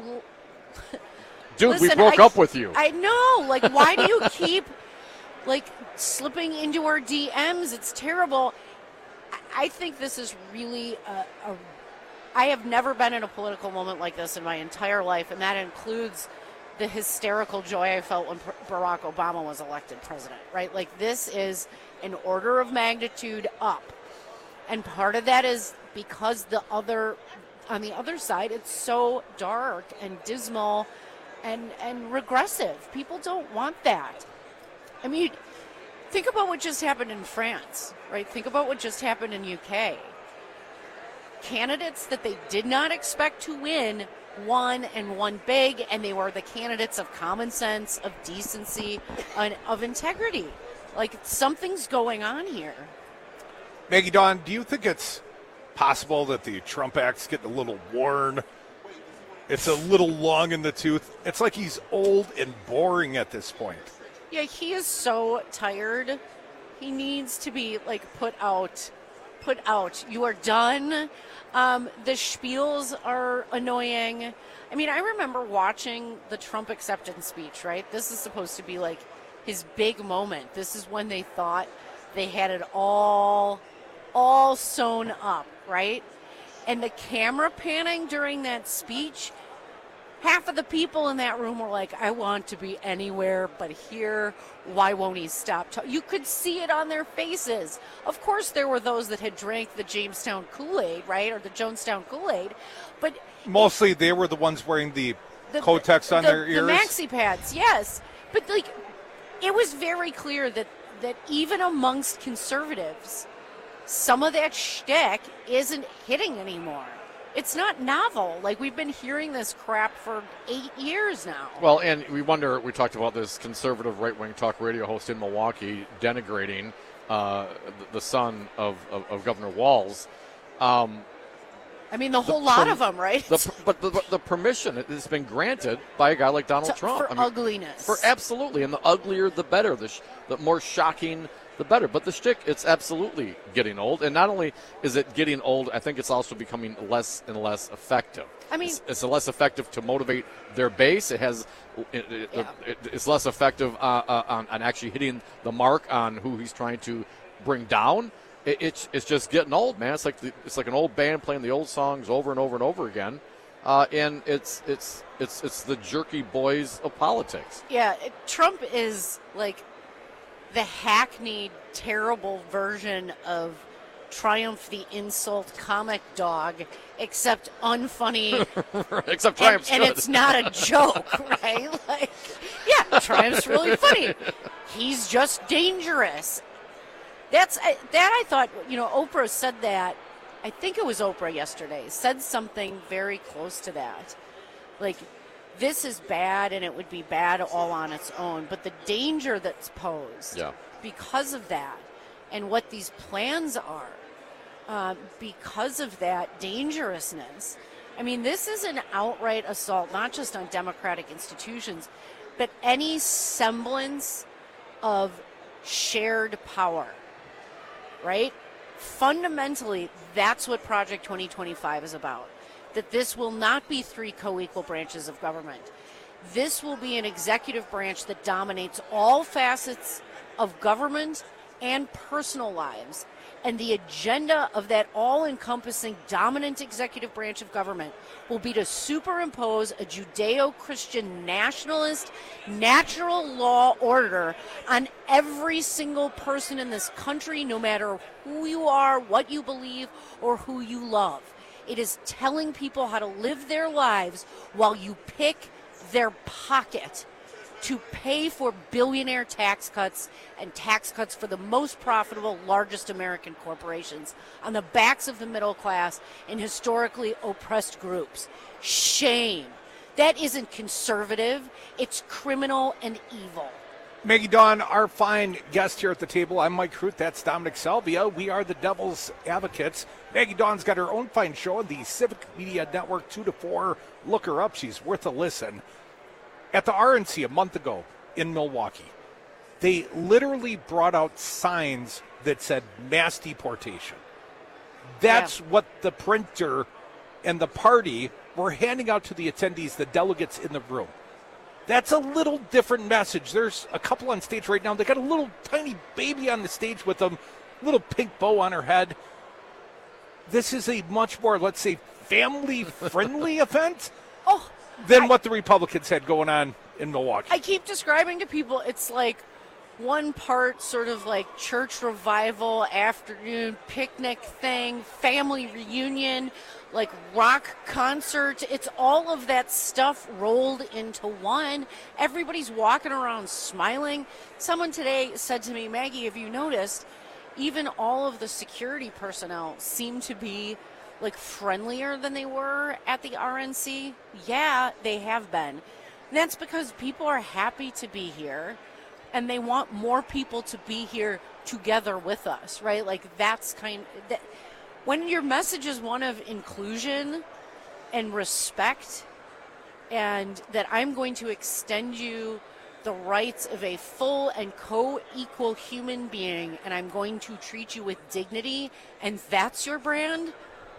Dude, listen, we broke I, up with you. I know. Like, why do you keep, like, slipping into our D Ms? It's terrible. I think this is really a, a I have never been in a political moment like this in my entire life, and that includes the hysterical joy I felt when Barack Obama was elected president, right? Like, this is an order of magnitude up. And part of that is because the other, on the other side, it's so dark and dismal and, and regressive. People don't want that. I mean, think about what just happened in France, right? Think about what just happened in U K. Candidates that they did not expect to win won and won big, and they were the candidates of common sense, of decency, and of integrity. Like, something's going on here. Maggie Dawn, do you think it's possible that the Trump Act's getting a little worn? It's a little long in the tooth. It's like he's old and boring at this point. Yeah, he is so tired. He needs to be, like, put out. Put out. You are done. Um, the spiels are annoying. I mean, I remember watching the Trump acceptance speech, right? This is supposed to be, like, his big moment. This is when they thought they had it all, all sewn up, right? And the camera panning during that speech, half of the people in that room were like, I want to be anywhere but here. Why won't he stop? Ta-? You could see it on their faces. Of course, there were those that had drank the Jamestown Kool-Aid, right? Or the Jonestown Kool-Aid. But mostly they were the ones wearing the, the Kotex on the, their ears. The maxi pads, yes. But, like, it was very clear that, that even amongst conservatives, some of that shtick isn't hitting anymore. It's not novel. Like, we've been hearing this crap for eight years now. Well, and we wonder, we talked about this conservative right-wing talk radio host in Milwaukee denigrating uh, the son of, of, of Governor Walz. Um, I mean, the whole the, lot per, of them, right? The, but the, the permission has been granted by a guy like Donald to, Trump. For I mean, ugliness. For absolutely. And the uglier, the better. The, sh- the more shocking, the better. But the shtick, it's absolutely getting old. And not only is it getting old, I think it's also becoming less and less effective. I mean, it's, it's less effective to motivate their base. It has, it, it, yeah. it, it's less effective uh, uh, on, on actually hitting the mark on who he's trying to bring down. It, it's it's just getting old, man. It's like the, it's like an old band playing the old songs over and over and over again. Uh, and it's it's it's it's the jerky boys of politics. Yeah, it, Trump is like the hackneyed, terrible version of Triumph the Insult comic dog, except unfunny. except Triumph's and, good. And it's not a joke, right? Like, yeah, Triumph's really funny. He's just dangerous. That's that I thought, you know, Oprah said that. I think it was Oprah yesterday, said something very close to that. Like, this is bad and it would be bad all on its own. But the danger that's posed yeah. because of that and what these plans are, uh, because of that dangerousness. I mean, this is an outright assault, not just on democratic institutions, but any semblance of shared power, right? Fundamentally, that's what Project twenty twenty-five is about. That this will not be three co-equal branches of government. This will be an executive branch that dominates all facets of government and personal lives. And the agenda of that all-encompassing dominant executive branch of government will be to superimpose a Judeo-Christian nationalist natural law order on every single person in this country, no matter who you are, what you believe, or who you love. It is telling people how to live their lives while you pick their pocket to pay for billionaire tax cuts and tax cuts for the most profitable, largest American corporations on the backs of the middle class and historically oppressed groups. Shame. That isn't conservative. It's criminal and evil. Maggie Dawn, our fine guest here at the table. I'm Mike Crute. That's Dominic Salvia. We are the Devil's Advocates. Maggie Dawn's got her own fine show on the Civic Media Network, two to four. Look her up. She's worth a listen. At the R N C a month ago in Milwaukee, they literally brought out signs that said mass deportation. That's yeah. what the printer and the party were handing out to the attendees, the delegates in the room. That's a little different message. There's a couple on stage right now. They got a little tiny baby on the stage with them, little pink bow on her head. This is a much more, let's say, family-friendly event. Oh. Than I, what the Republicans had going on in Milwaukee. I keep describing to people it's like one part sort of like church revival, afternoon picnic thing, family reunion, like rock concert. It's all of that stuff rolled into one. Everybody's walking around smiling. Someone today said to me, Maggie, have you noticed even all of the security personnel seem to be like friendlier than they were at the R N C? Yeah, they have been. And that's because people are happy to be here. And they want more people to be here together with us, right? Like that's kind of, that, when your message is one of inclusion and respect, and that I'm going to extend you the rights of a full and co-equal human being, and I'm going to treat you with dignity, and that's your brand.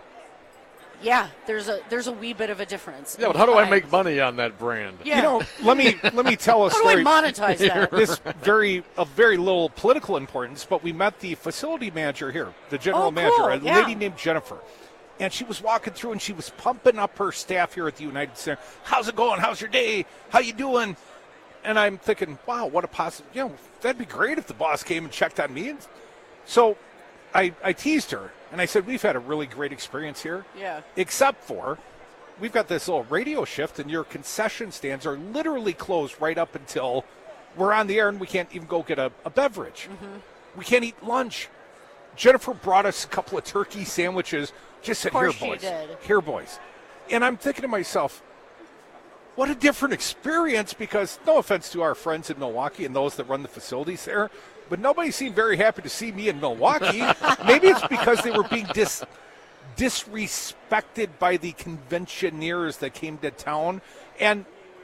Yeah, there's a there's a wee bit of a difference. Yeah, but how do I make money on that brand? Yeah. You know, let me let me tell a How story. do I monetize that? This very of very little political importance, but we met the facility manager here, the general Oh, manager, cool. a Yeah. lady named Jennifer. And she was walking through and she was pumping up her staff here at the United Center. How's it going? How's your day? How you doing? And I'm thinking, wow, what a possible, you know, that'd be great if the boss came and checked on me. And so I, I teased her. And I said, we've had a really great experience here. Yeah. Except for we've got this little radio shift, and your concession stands are literally closed right up until we're on the air, and we can't even go get a, a beverage. Mm-hmm. We can't eat lunch. Jennifer brought us a couple of turkey sandwiches. Just said, Of here, course she boys. did. Here, boys. And I'm thinking to myself, what a different experience, because no offense to our friends in Milwaukee and those that run the facilities there, but nobody seemed very happy to see me in Milwaukee. Maybe it's because they were being dis, disrespected by the conventioneers that came to town. And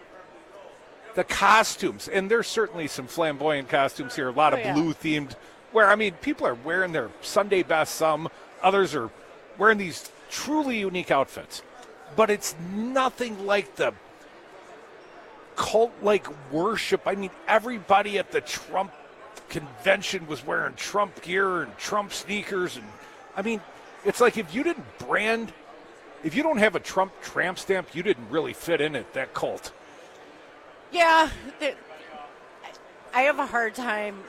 the costumes, and there's certainly some flamboyant costumes here, a lot of Oh, yeah. blue-themed, where, I mean, people are wearing their Sunday best, some, others are wearing these truly unique outfits. But it's nothing like the cult-like worship. I mean, everybody at the Trump convention was wearing Trump gear and Trump sneakers, and I mean, it's like if you didn't brand, if you don't have a Trump tramp stamp, you didn't really fit in at that cult. Yeah, there- I have a hard time.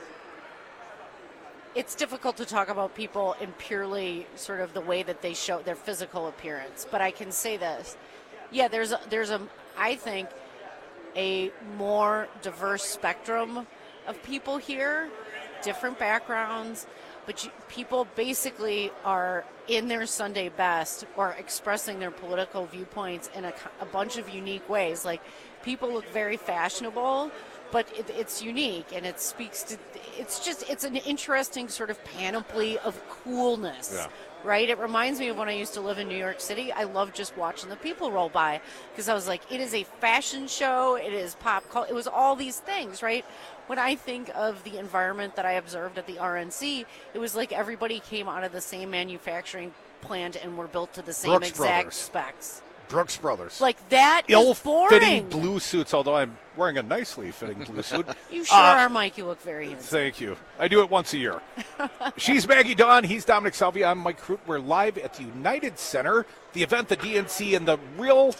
It's difficult to talk about people in purely sort of the way that they show their physical appearance, but I can say this. Yeah, there's a, there's a I think a more diverse spectrum of people here, different backgrounds, but you, people basically are in their Sunday best or expressing their political viewpoints in a, a bunch of unique ways. Like, people look very fashionable, but it, it's unique, and it speaks to, it's just, it's an interesting sort of panoply of coolness. Yeah. Right? It reminds me of when I used to live in New York City. I loved just watching the people roll by, because I was like, it is a fashion show, it is pop culture, it was all these things, right? When I think of the environment that I observed at the R N C, it was like everybody came out of the same manufacturing plant and were built to the same Brooks exact Brothers. specs. Brooks Brothers. Like, that is Ill-fitting boring. blue suits, although I'm wearing a nicely fitting blue suit. You sure Uh, are, Mike. You look very handsome. Thank you. I do it once a year. She's Maggie Dawn. He's Dominic Salvia. I'm Mike Crute. We're live at the United Center. The event, the D N C, and the real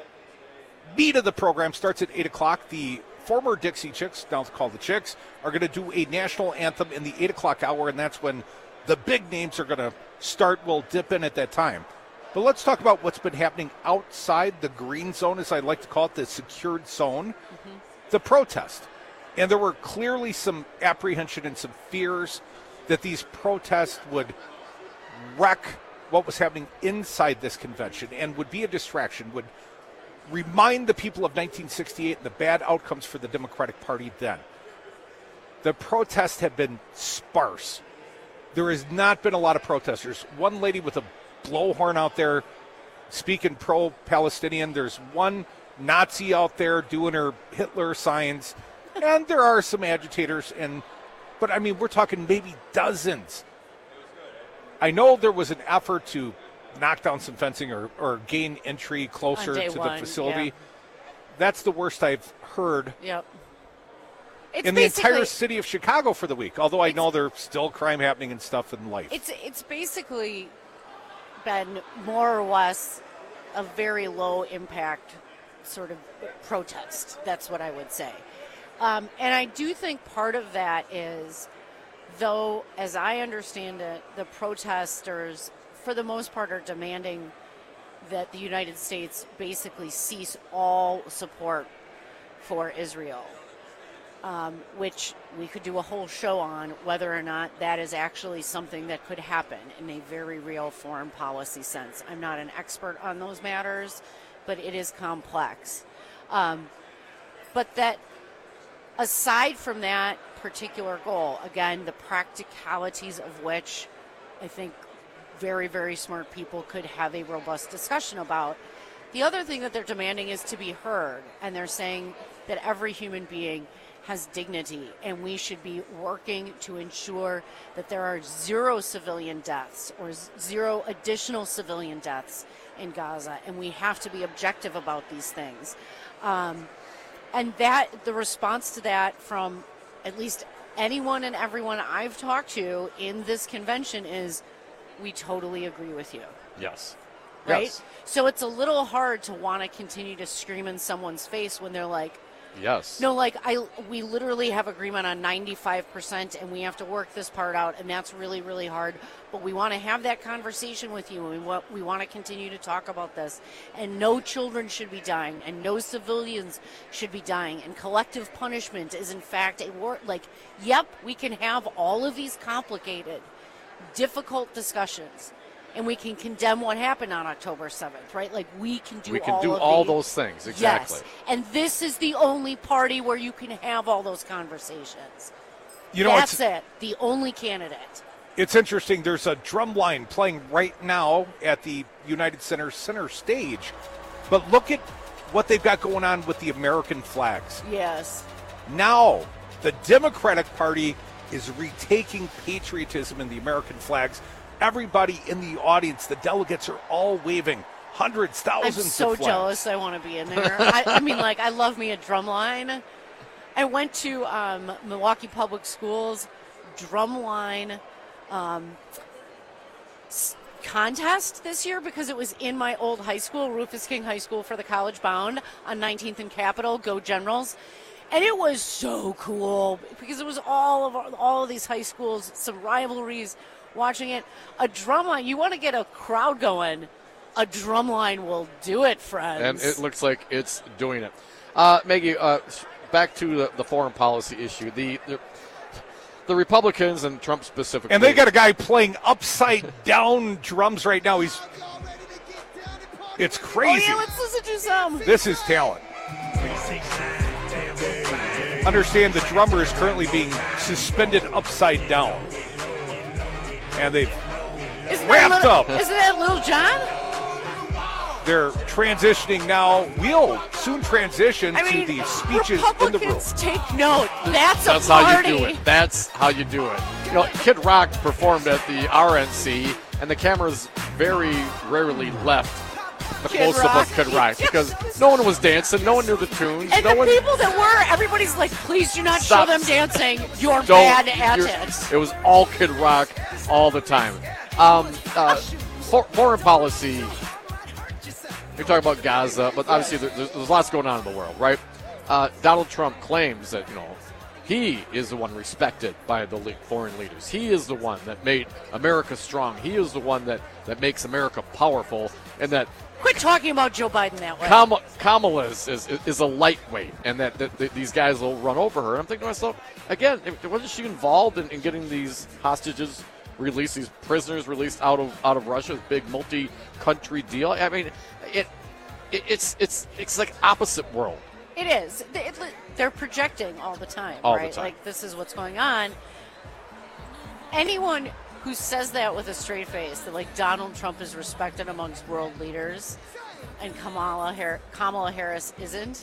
meat of the program starts at eight o'clock. The former Dixie Chicks, now called the Chicks, are going to do a national anthem in the eight o'clock hour, and that's when the big names are going to start. We'll dip in at that time. But let's talk about what's been happening outside the green zone, as I like to call it, the secured zone, mm-hmm. the protest. And there were clearly some apprehension and some fears that these protests would wreck what was happening inside this convention and would be a distraction, would remind the people of nineteen sixty-eight and the bad outcomes for the Democratic Party then. The protests have been sparse. There has not been a lot of protesters. One lady with a blowhorn out there speaking pro-Palestinian. There's one Nazi out there doing her Hitler signs. And there are some agitators, and but I mean, we're talking maybe dozens. I know there was an effort to knock down some fencing or, or gain entry closer On day to one, the facility. yeah. That's the worst I've heard Yep. It's in the entire basically- city of Chicago for the week, although I know there's still crime happening and stuff in life. It's it's basically been more or less a very low impact sort of protest. That's what I would say. Um, and I do think part of that is, though, as I understand it, the protesters, for the most part, are demanding that the United States basically cease all support for Israel, um, which we could do a whole show on whether or not that is actually something that could happen in a very real foreign policy sense. I'm not an expert on those matters, but it is complex. Um, but that aside from that particular goal, again, the practicalities of which I think very, very smart people could have a robust discussion about. The other thing that they're demanding is to be heard, and they're saying that every human being has dignity, and we should be working to ensure that there are zero civilian deaths or zero additional civilian deaths in Gaza, and we have to be objective about these things. Um, and that the response to that from at least anyone and everyone I've talked to in this convention is, we totally agree with you. Yes. Right? Yes. So it's a little hard to want to continue to scream in someone's face when they're like, yes. No, like, I, we literally have agreement on ninety-five percent and we have to work this part out, and that's really, really hard. But we want to have that conversation with you, and we want, we want to continue to talk about this. And no children should be dying, and no civilians should be dying. And collective punishment is, in fact, a war. Like, yep, we can have all of these complicated, difficult discussions, and we can condemn what happened on October seventh, right? Like, we can do we can all do of all the, those things, exactly. Yes, and this is the only party where you can have all those conversations. You know, That's it's, it, the only candidate. It's interesting. There's a drum line playing right now at the United Center center stage, but look at what they've got going on with the American flags. Yes. Now, the Democratic Party is retaking patriotism in the American flags. Everybody in the audience, the delegates are all waving hundreds, thousands I'm so of flags. jealous I want to be in there. I, I mean, like, I love me a drumline. I went to um, Milwaukee Public Schools drumline um, s- contest this year because it was in my old high school, Rufus King High School for the College Bound on nineteenth and Capitol, Go Generals. And it was so cool because it was all of our, all of these high schools, some rivalries, watching it. A drumline, you want to get a crowd going, a drumline will do it, friends. And it looks like it's doing it. Uh, Maggie, uh, back to the, the foreign policy issue. The, the the Republicans and Trump specifically. And they got a guy playing upside down drums right now. He's It's crazy. Oh, yeah, let's listen to some. This is talent. Understand the drummer is currently being suspended upside down. And they've Isn't wrapped that up. little, isn't that Lil Jon? They're transitioning now. We'll soon transition I mean, to the speeches in the room. Republicans take note. That's a That's party. how you do it. That's how you do it. You know, Kid Rock performed at the R N C, and the cameras very rarely left the Kid close-up Rock. of Kid Rock because no one was dancing, no one knew the tunes, And no the one. people that were, everybody's like, please do not Stop. show them dancing. You're Don't- bad at you're- it. It was all Kid Rock all the time. Um, uh, for, foreign policy. You're talking about Gaza, but obviously there, there's, there's lots going on in the world, right? Uh, Donald Trump claims that, you know, he is the one respected by the le- foreign leaders. He is the one that made America strong. He is the one that, that makes America powerful, and that Quit talking about Joe Biden that way. Kamala, Kamala is, is, is a lightweight, and that, that, that these guys will run over her. I'm thinking to myself, again, wasn't she involved in, in getting these hostages released, these prisoners released out of out of Russia? This big multi-country deal. I mean, it, it it's it's it's like opposite world. It is. They- it- They're projecting all the time, All the right? time. Like, this is what's going on. Anyone who says that with a straight face, that, like, Donald Trump is respected amongst world leaders and Kamala, Har- Kamala Harris isn't,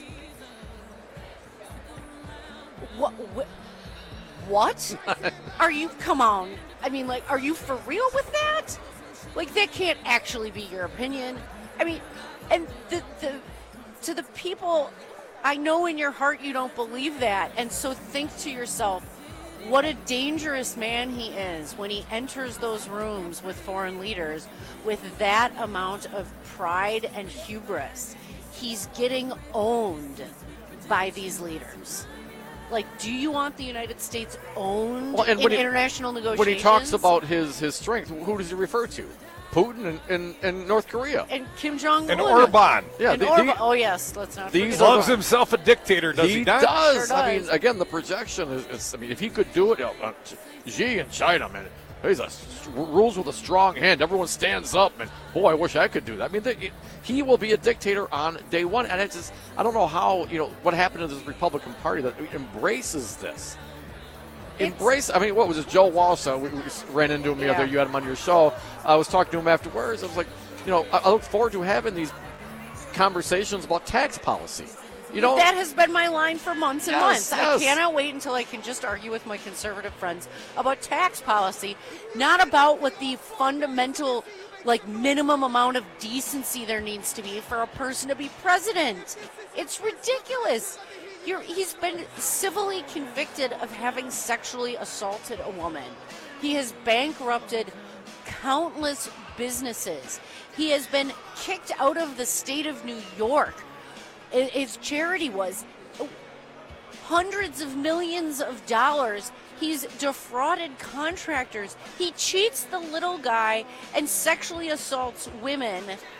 what? Wh- what? Are you, come on. I mean, like, are you for real with that? Like, that can't actually be your opinion. I mean, and the, the to the people, I know in your heart you don't believe that. And so think to yourself, what a dangerous man he is when he enters those rooms with foreign leaders with that amount of pride and hubris. he's getting owned by these leaders. Like, do you want the United States owned well, and in he, international negotiations? When he talks about his, his strength, who does he refer to? Putin and, and, and North Korea. And Kim Jong-un. And Orban. Yeah, and the, Orban. The, oh, yes, let's not these forget. Loves himself a dictator, does he, he not? does. Sure does. I mean, again, the projection is, is, I mean, if he could do it, you know, uh, Xi in China, man, he's a, rules with a strong hand. Everyone stands up, and boy, I wish I could do that. I mean, they, he will be a dictator on day one, and it's just, I don't know how, you know, what happened to this Republican Party that embraces this. Embrace. I mean, what was it? Joe Walsh. Uh, we, we ran into him the Yeah. other. You had him on your show. I was talking to him afterwards. I was like, you know, I, I look forward to having these conversations about tax policy. You know, that has been my line for months and Yes, months. yes. I cannot wait until I can just argue with my conservative friends about tax policy, not about what the fundamental, like, minimum amount of decency there needs to be for a person to be president. It's ridiculous. You're, he's been civilly convicted of having sexually assaulted a woman. He has bankrupted countless businesses. He has been kicked out of the state of New York. His charity was hundreds of millions of dollars. He's defrauded contractors. He cheats the little guy and sexually assaults women.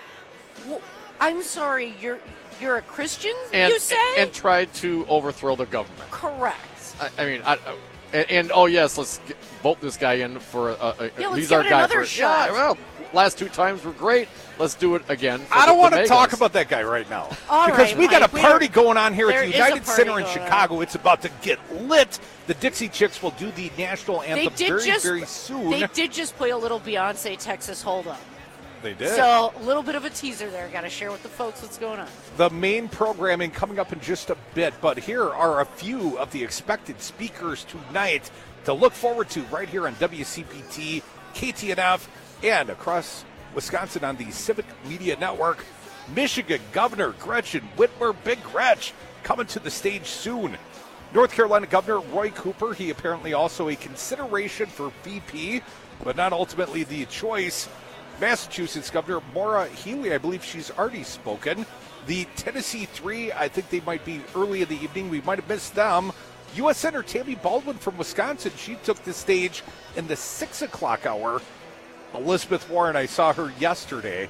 I'm sorry, you're you're a Christian, and, you say? And, and tried to overthrow the government. Correct. I, I mean, I, I, and, and oh yes, let's get, vote this guy in for. A, a, Yeah, let's he's give our it guy another for, shot. Yeah, well, last two times were great. Let's do it again. for I don't the- want the to talk Megas. about that guy right now. All because right, we got Mike, a we party don't- going on here there at the is a United party Center in going on. Chicago. It's about to get lit. The Dixie Chicks will do the national They anthem did very, just very soon. They did just play a little Beyonce Texas Hold'em. They did. So a little bit of a teaser there. Got to share with the folks what's going on. The main programming coming up in just a bit, but here are a few of the expected speakers tonight to look forward to right here on W C P T, K T N F, and across Wisconsin on the Civic Media Network. Michigan Governor Gretchen Whitmer, Big Gretch, coming to the stage soon. North Carolina Governor Roy Cooper, he apparently also a consideration for V P, but not ultimately the choice. Massachusetts Governor Maura Healey, I believe she's already spoken. The Tennessee Three, I think they might be early in the evening. We might have missed them. U S Senator Tammy Baldwin from Wisconsin, she took the stage in the six o'clock hour. Elizabeth Warren, I saw her yesterday.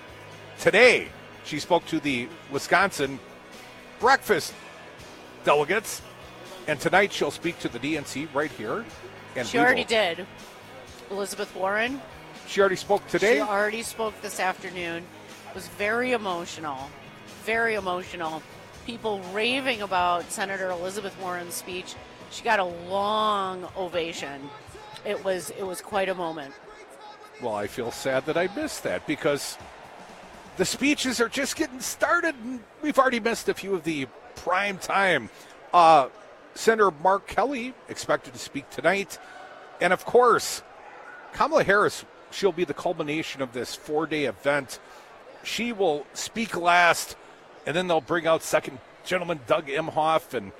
Today, she spoke to the Wisconsin breakfast delegates. And tonight, she'll speak to the D N C right here. And She we already will- did. Elizabeth Warren. She already spoke today? She already spoke this afternoon. It was very emotional. Very emotional. People raving about Senator Elizabeth Warren's speech. She got a long ovation. It was it was quite a moment. Well, I feel sad that I missed that because the speeches are just getting started, and we've already missed a few of the prime time. Uh, Senator Mark Kelly expected to speak tonight. And, of course, Kamala Harris, she'll be the culmination of this four-day event. She will speak last, and then they'll bring out second gentleman Doug Emhoff and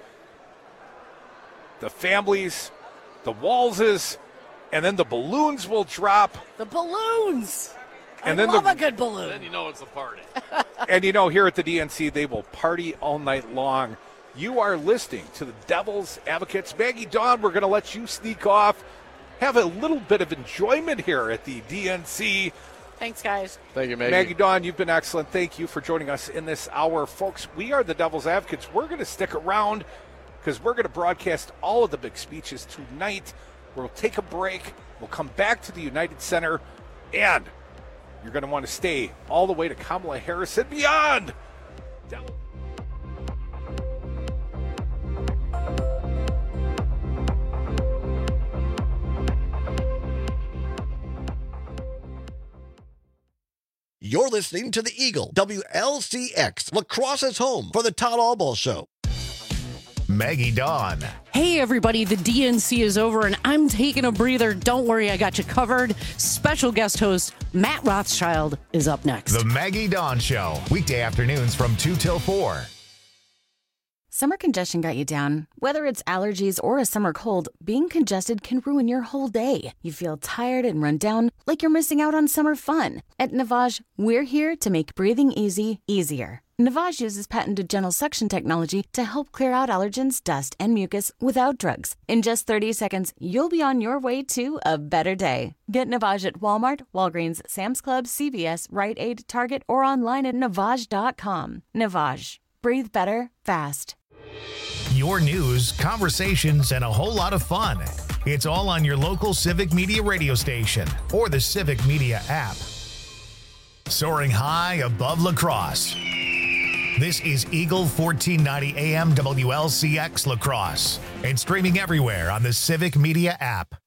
the families, the Walzes, and then the balloons will drop. The balloons! And I then love the- a good balloon. Then you know it's a party. And, you know, here at the D N C, they will party all night long. You are listening to the Devil's Advocates. Maggie Dawn, we're going to let you sneak off. Have a little bit of enjoyment here at the D N C. Thanks, guys. Thank you, Maggie. Maggie Dawn, you've been excellent. Thank you for joining us in this hour. Folks, we are the Devil's Advocates. We're going to stick around because we're going to broadcast all of the big speeches tonight. We'll take a break. We'll come back to the United Center, and you're going to want to stay all the way to Kamala Harris and beyond. You're listening to the Eagle, W L C X, La Crosse's home for the Todd Albaugh Show. Maggie Dawn. Hey, everybody, the D N C is over, and I'm taking a breather. Don't worry, I got you covered. Special guest host Matt Rothschild is up next. The Maggie Dawn Show, weekday afternoons from two till four. Summer congestion got you down. Whether it's allergies or a summer cold, being congested can ruin your whole day. You feel tired and run down, like you're missing out on summer fun. At Navage, we're here to make breathing easy, easier. Navage uses patented gentle suction technology to help clear out allergens, dust, and mucus without drugs. In just thirty seconds, you'll be on your way to a better day. Get Navage at Walmart, Walgreens, Sam's Club, C V S, Rite Aid, Target, or online at Navage dot com. Navage. Breathe better, fast. Your news, conversations, and a whole lot of fun. It's all on your local Civic Media radio station or the Civic Media app. Soaring high above La Crosse. This is Eagle fourteen ninety A M W L C X La Crosse and streaming everywhere on the Civic Media app.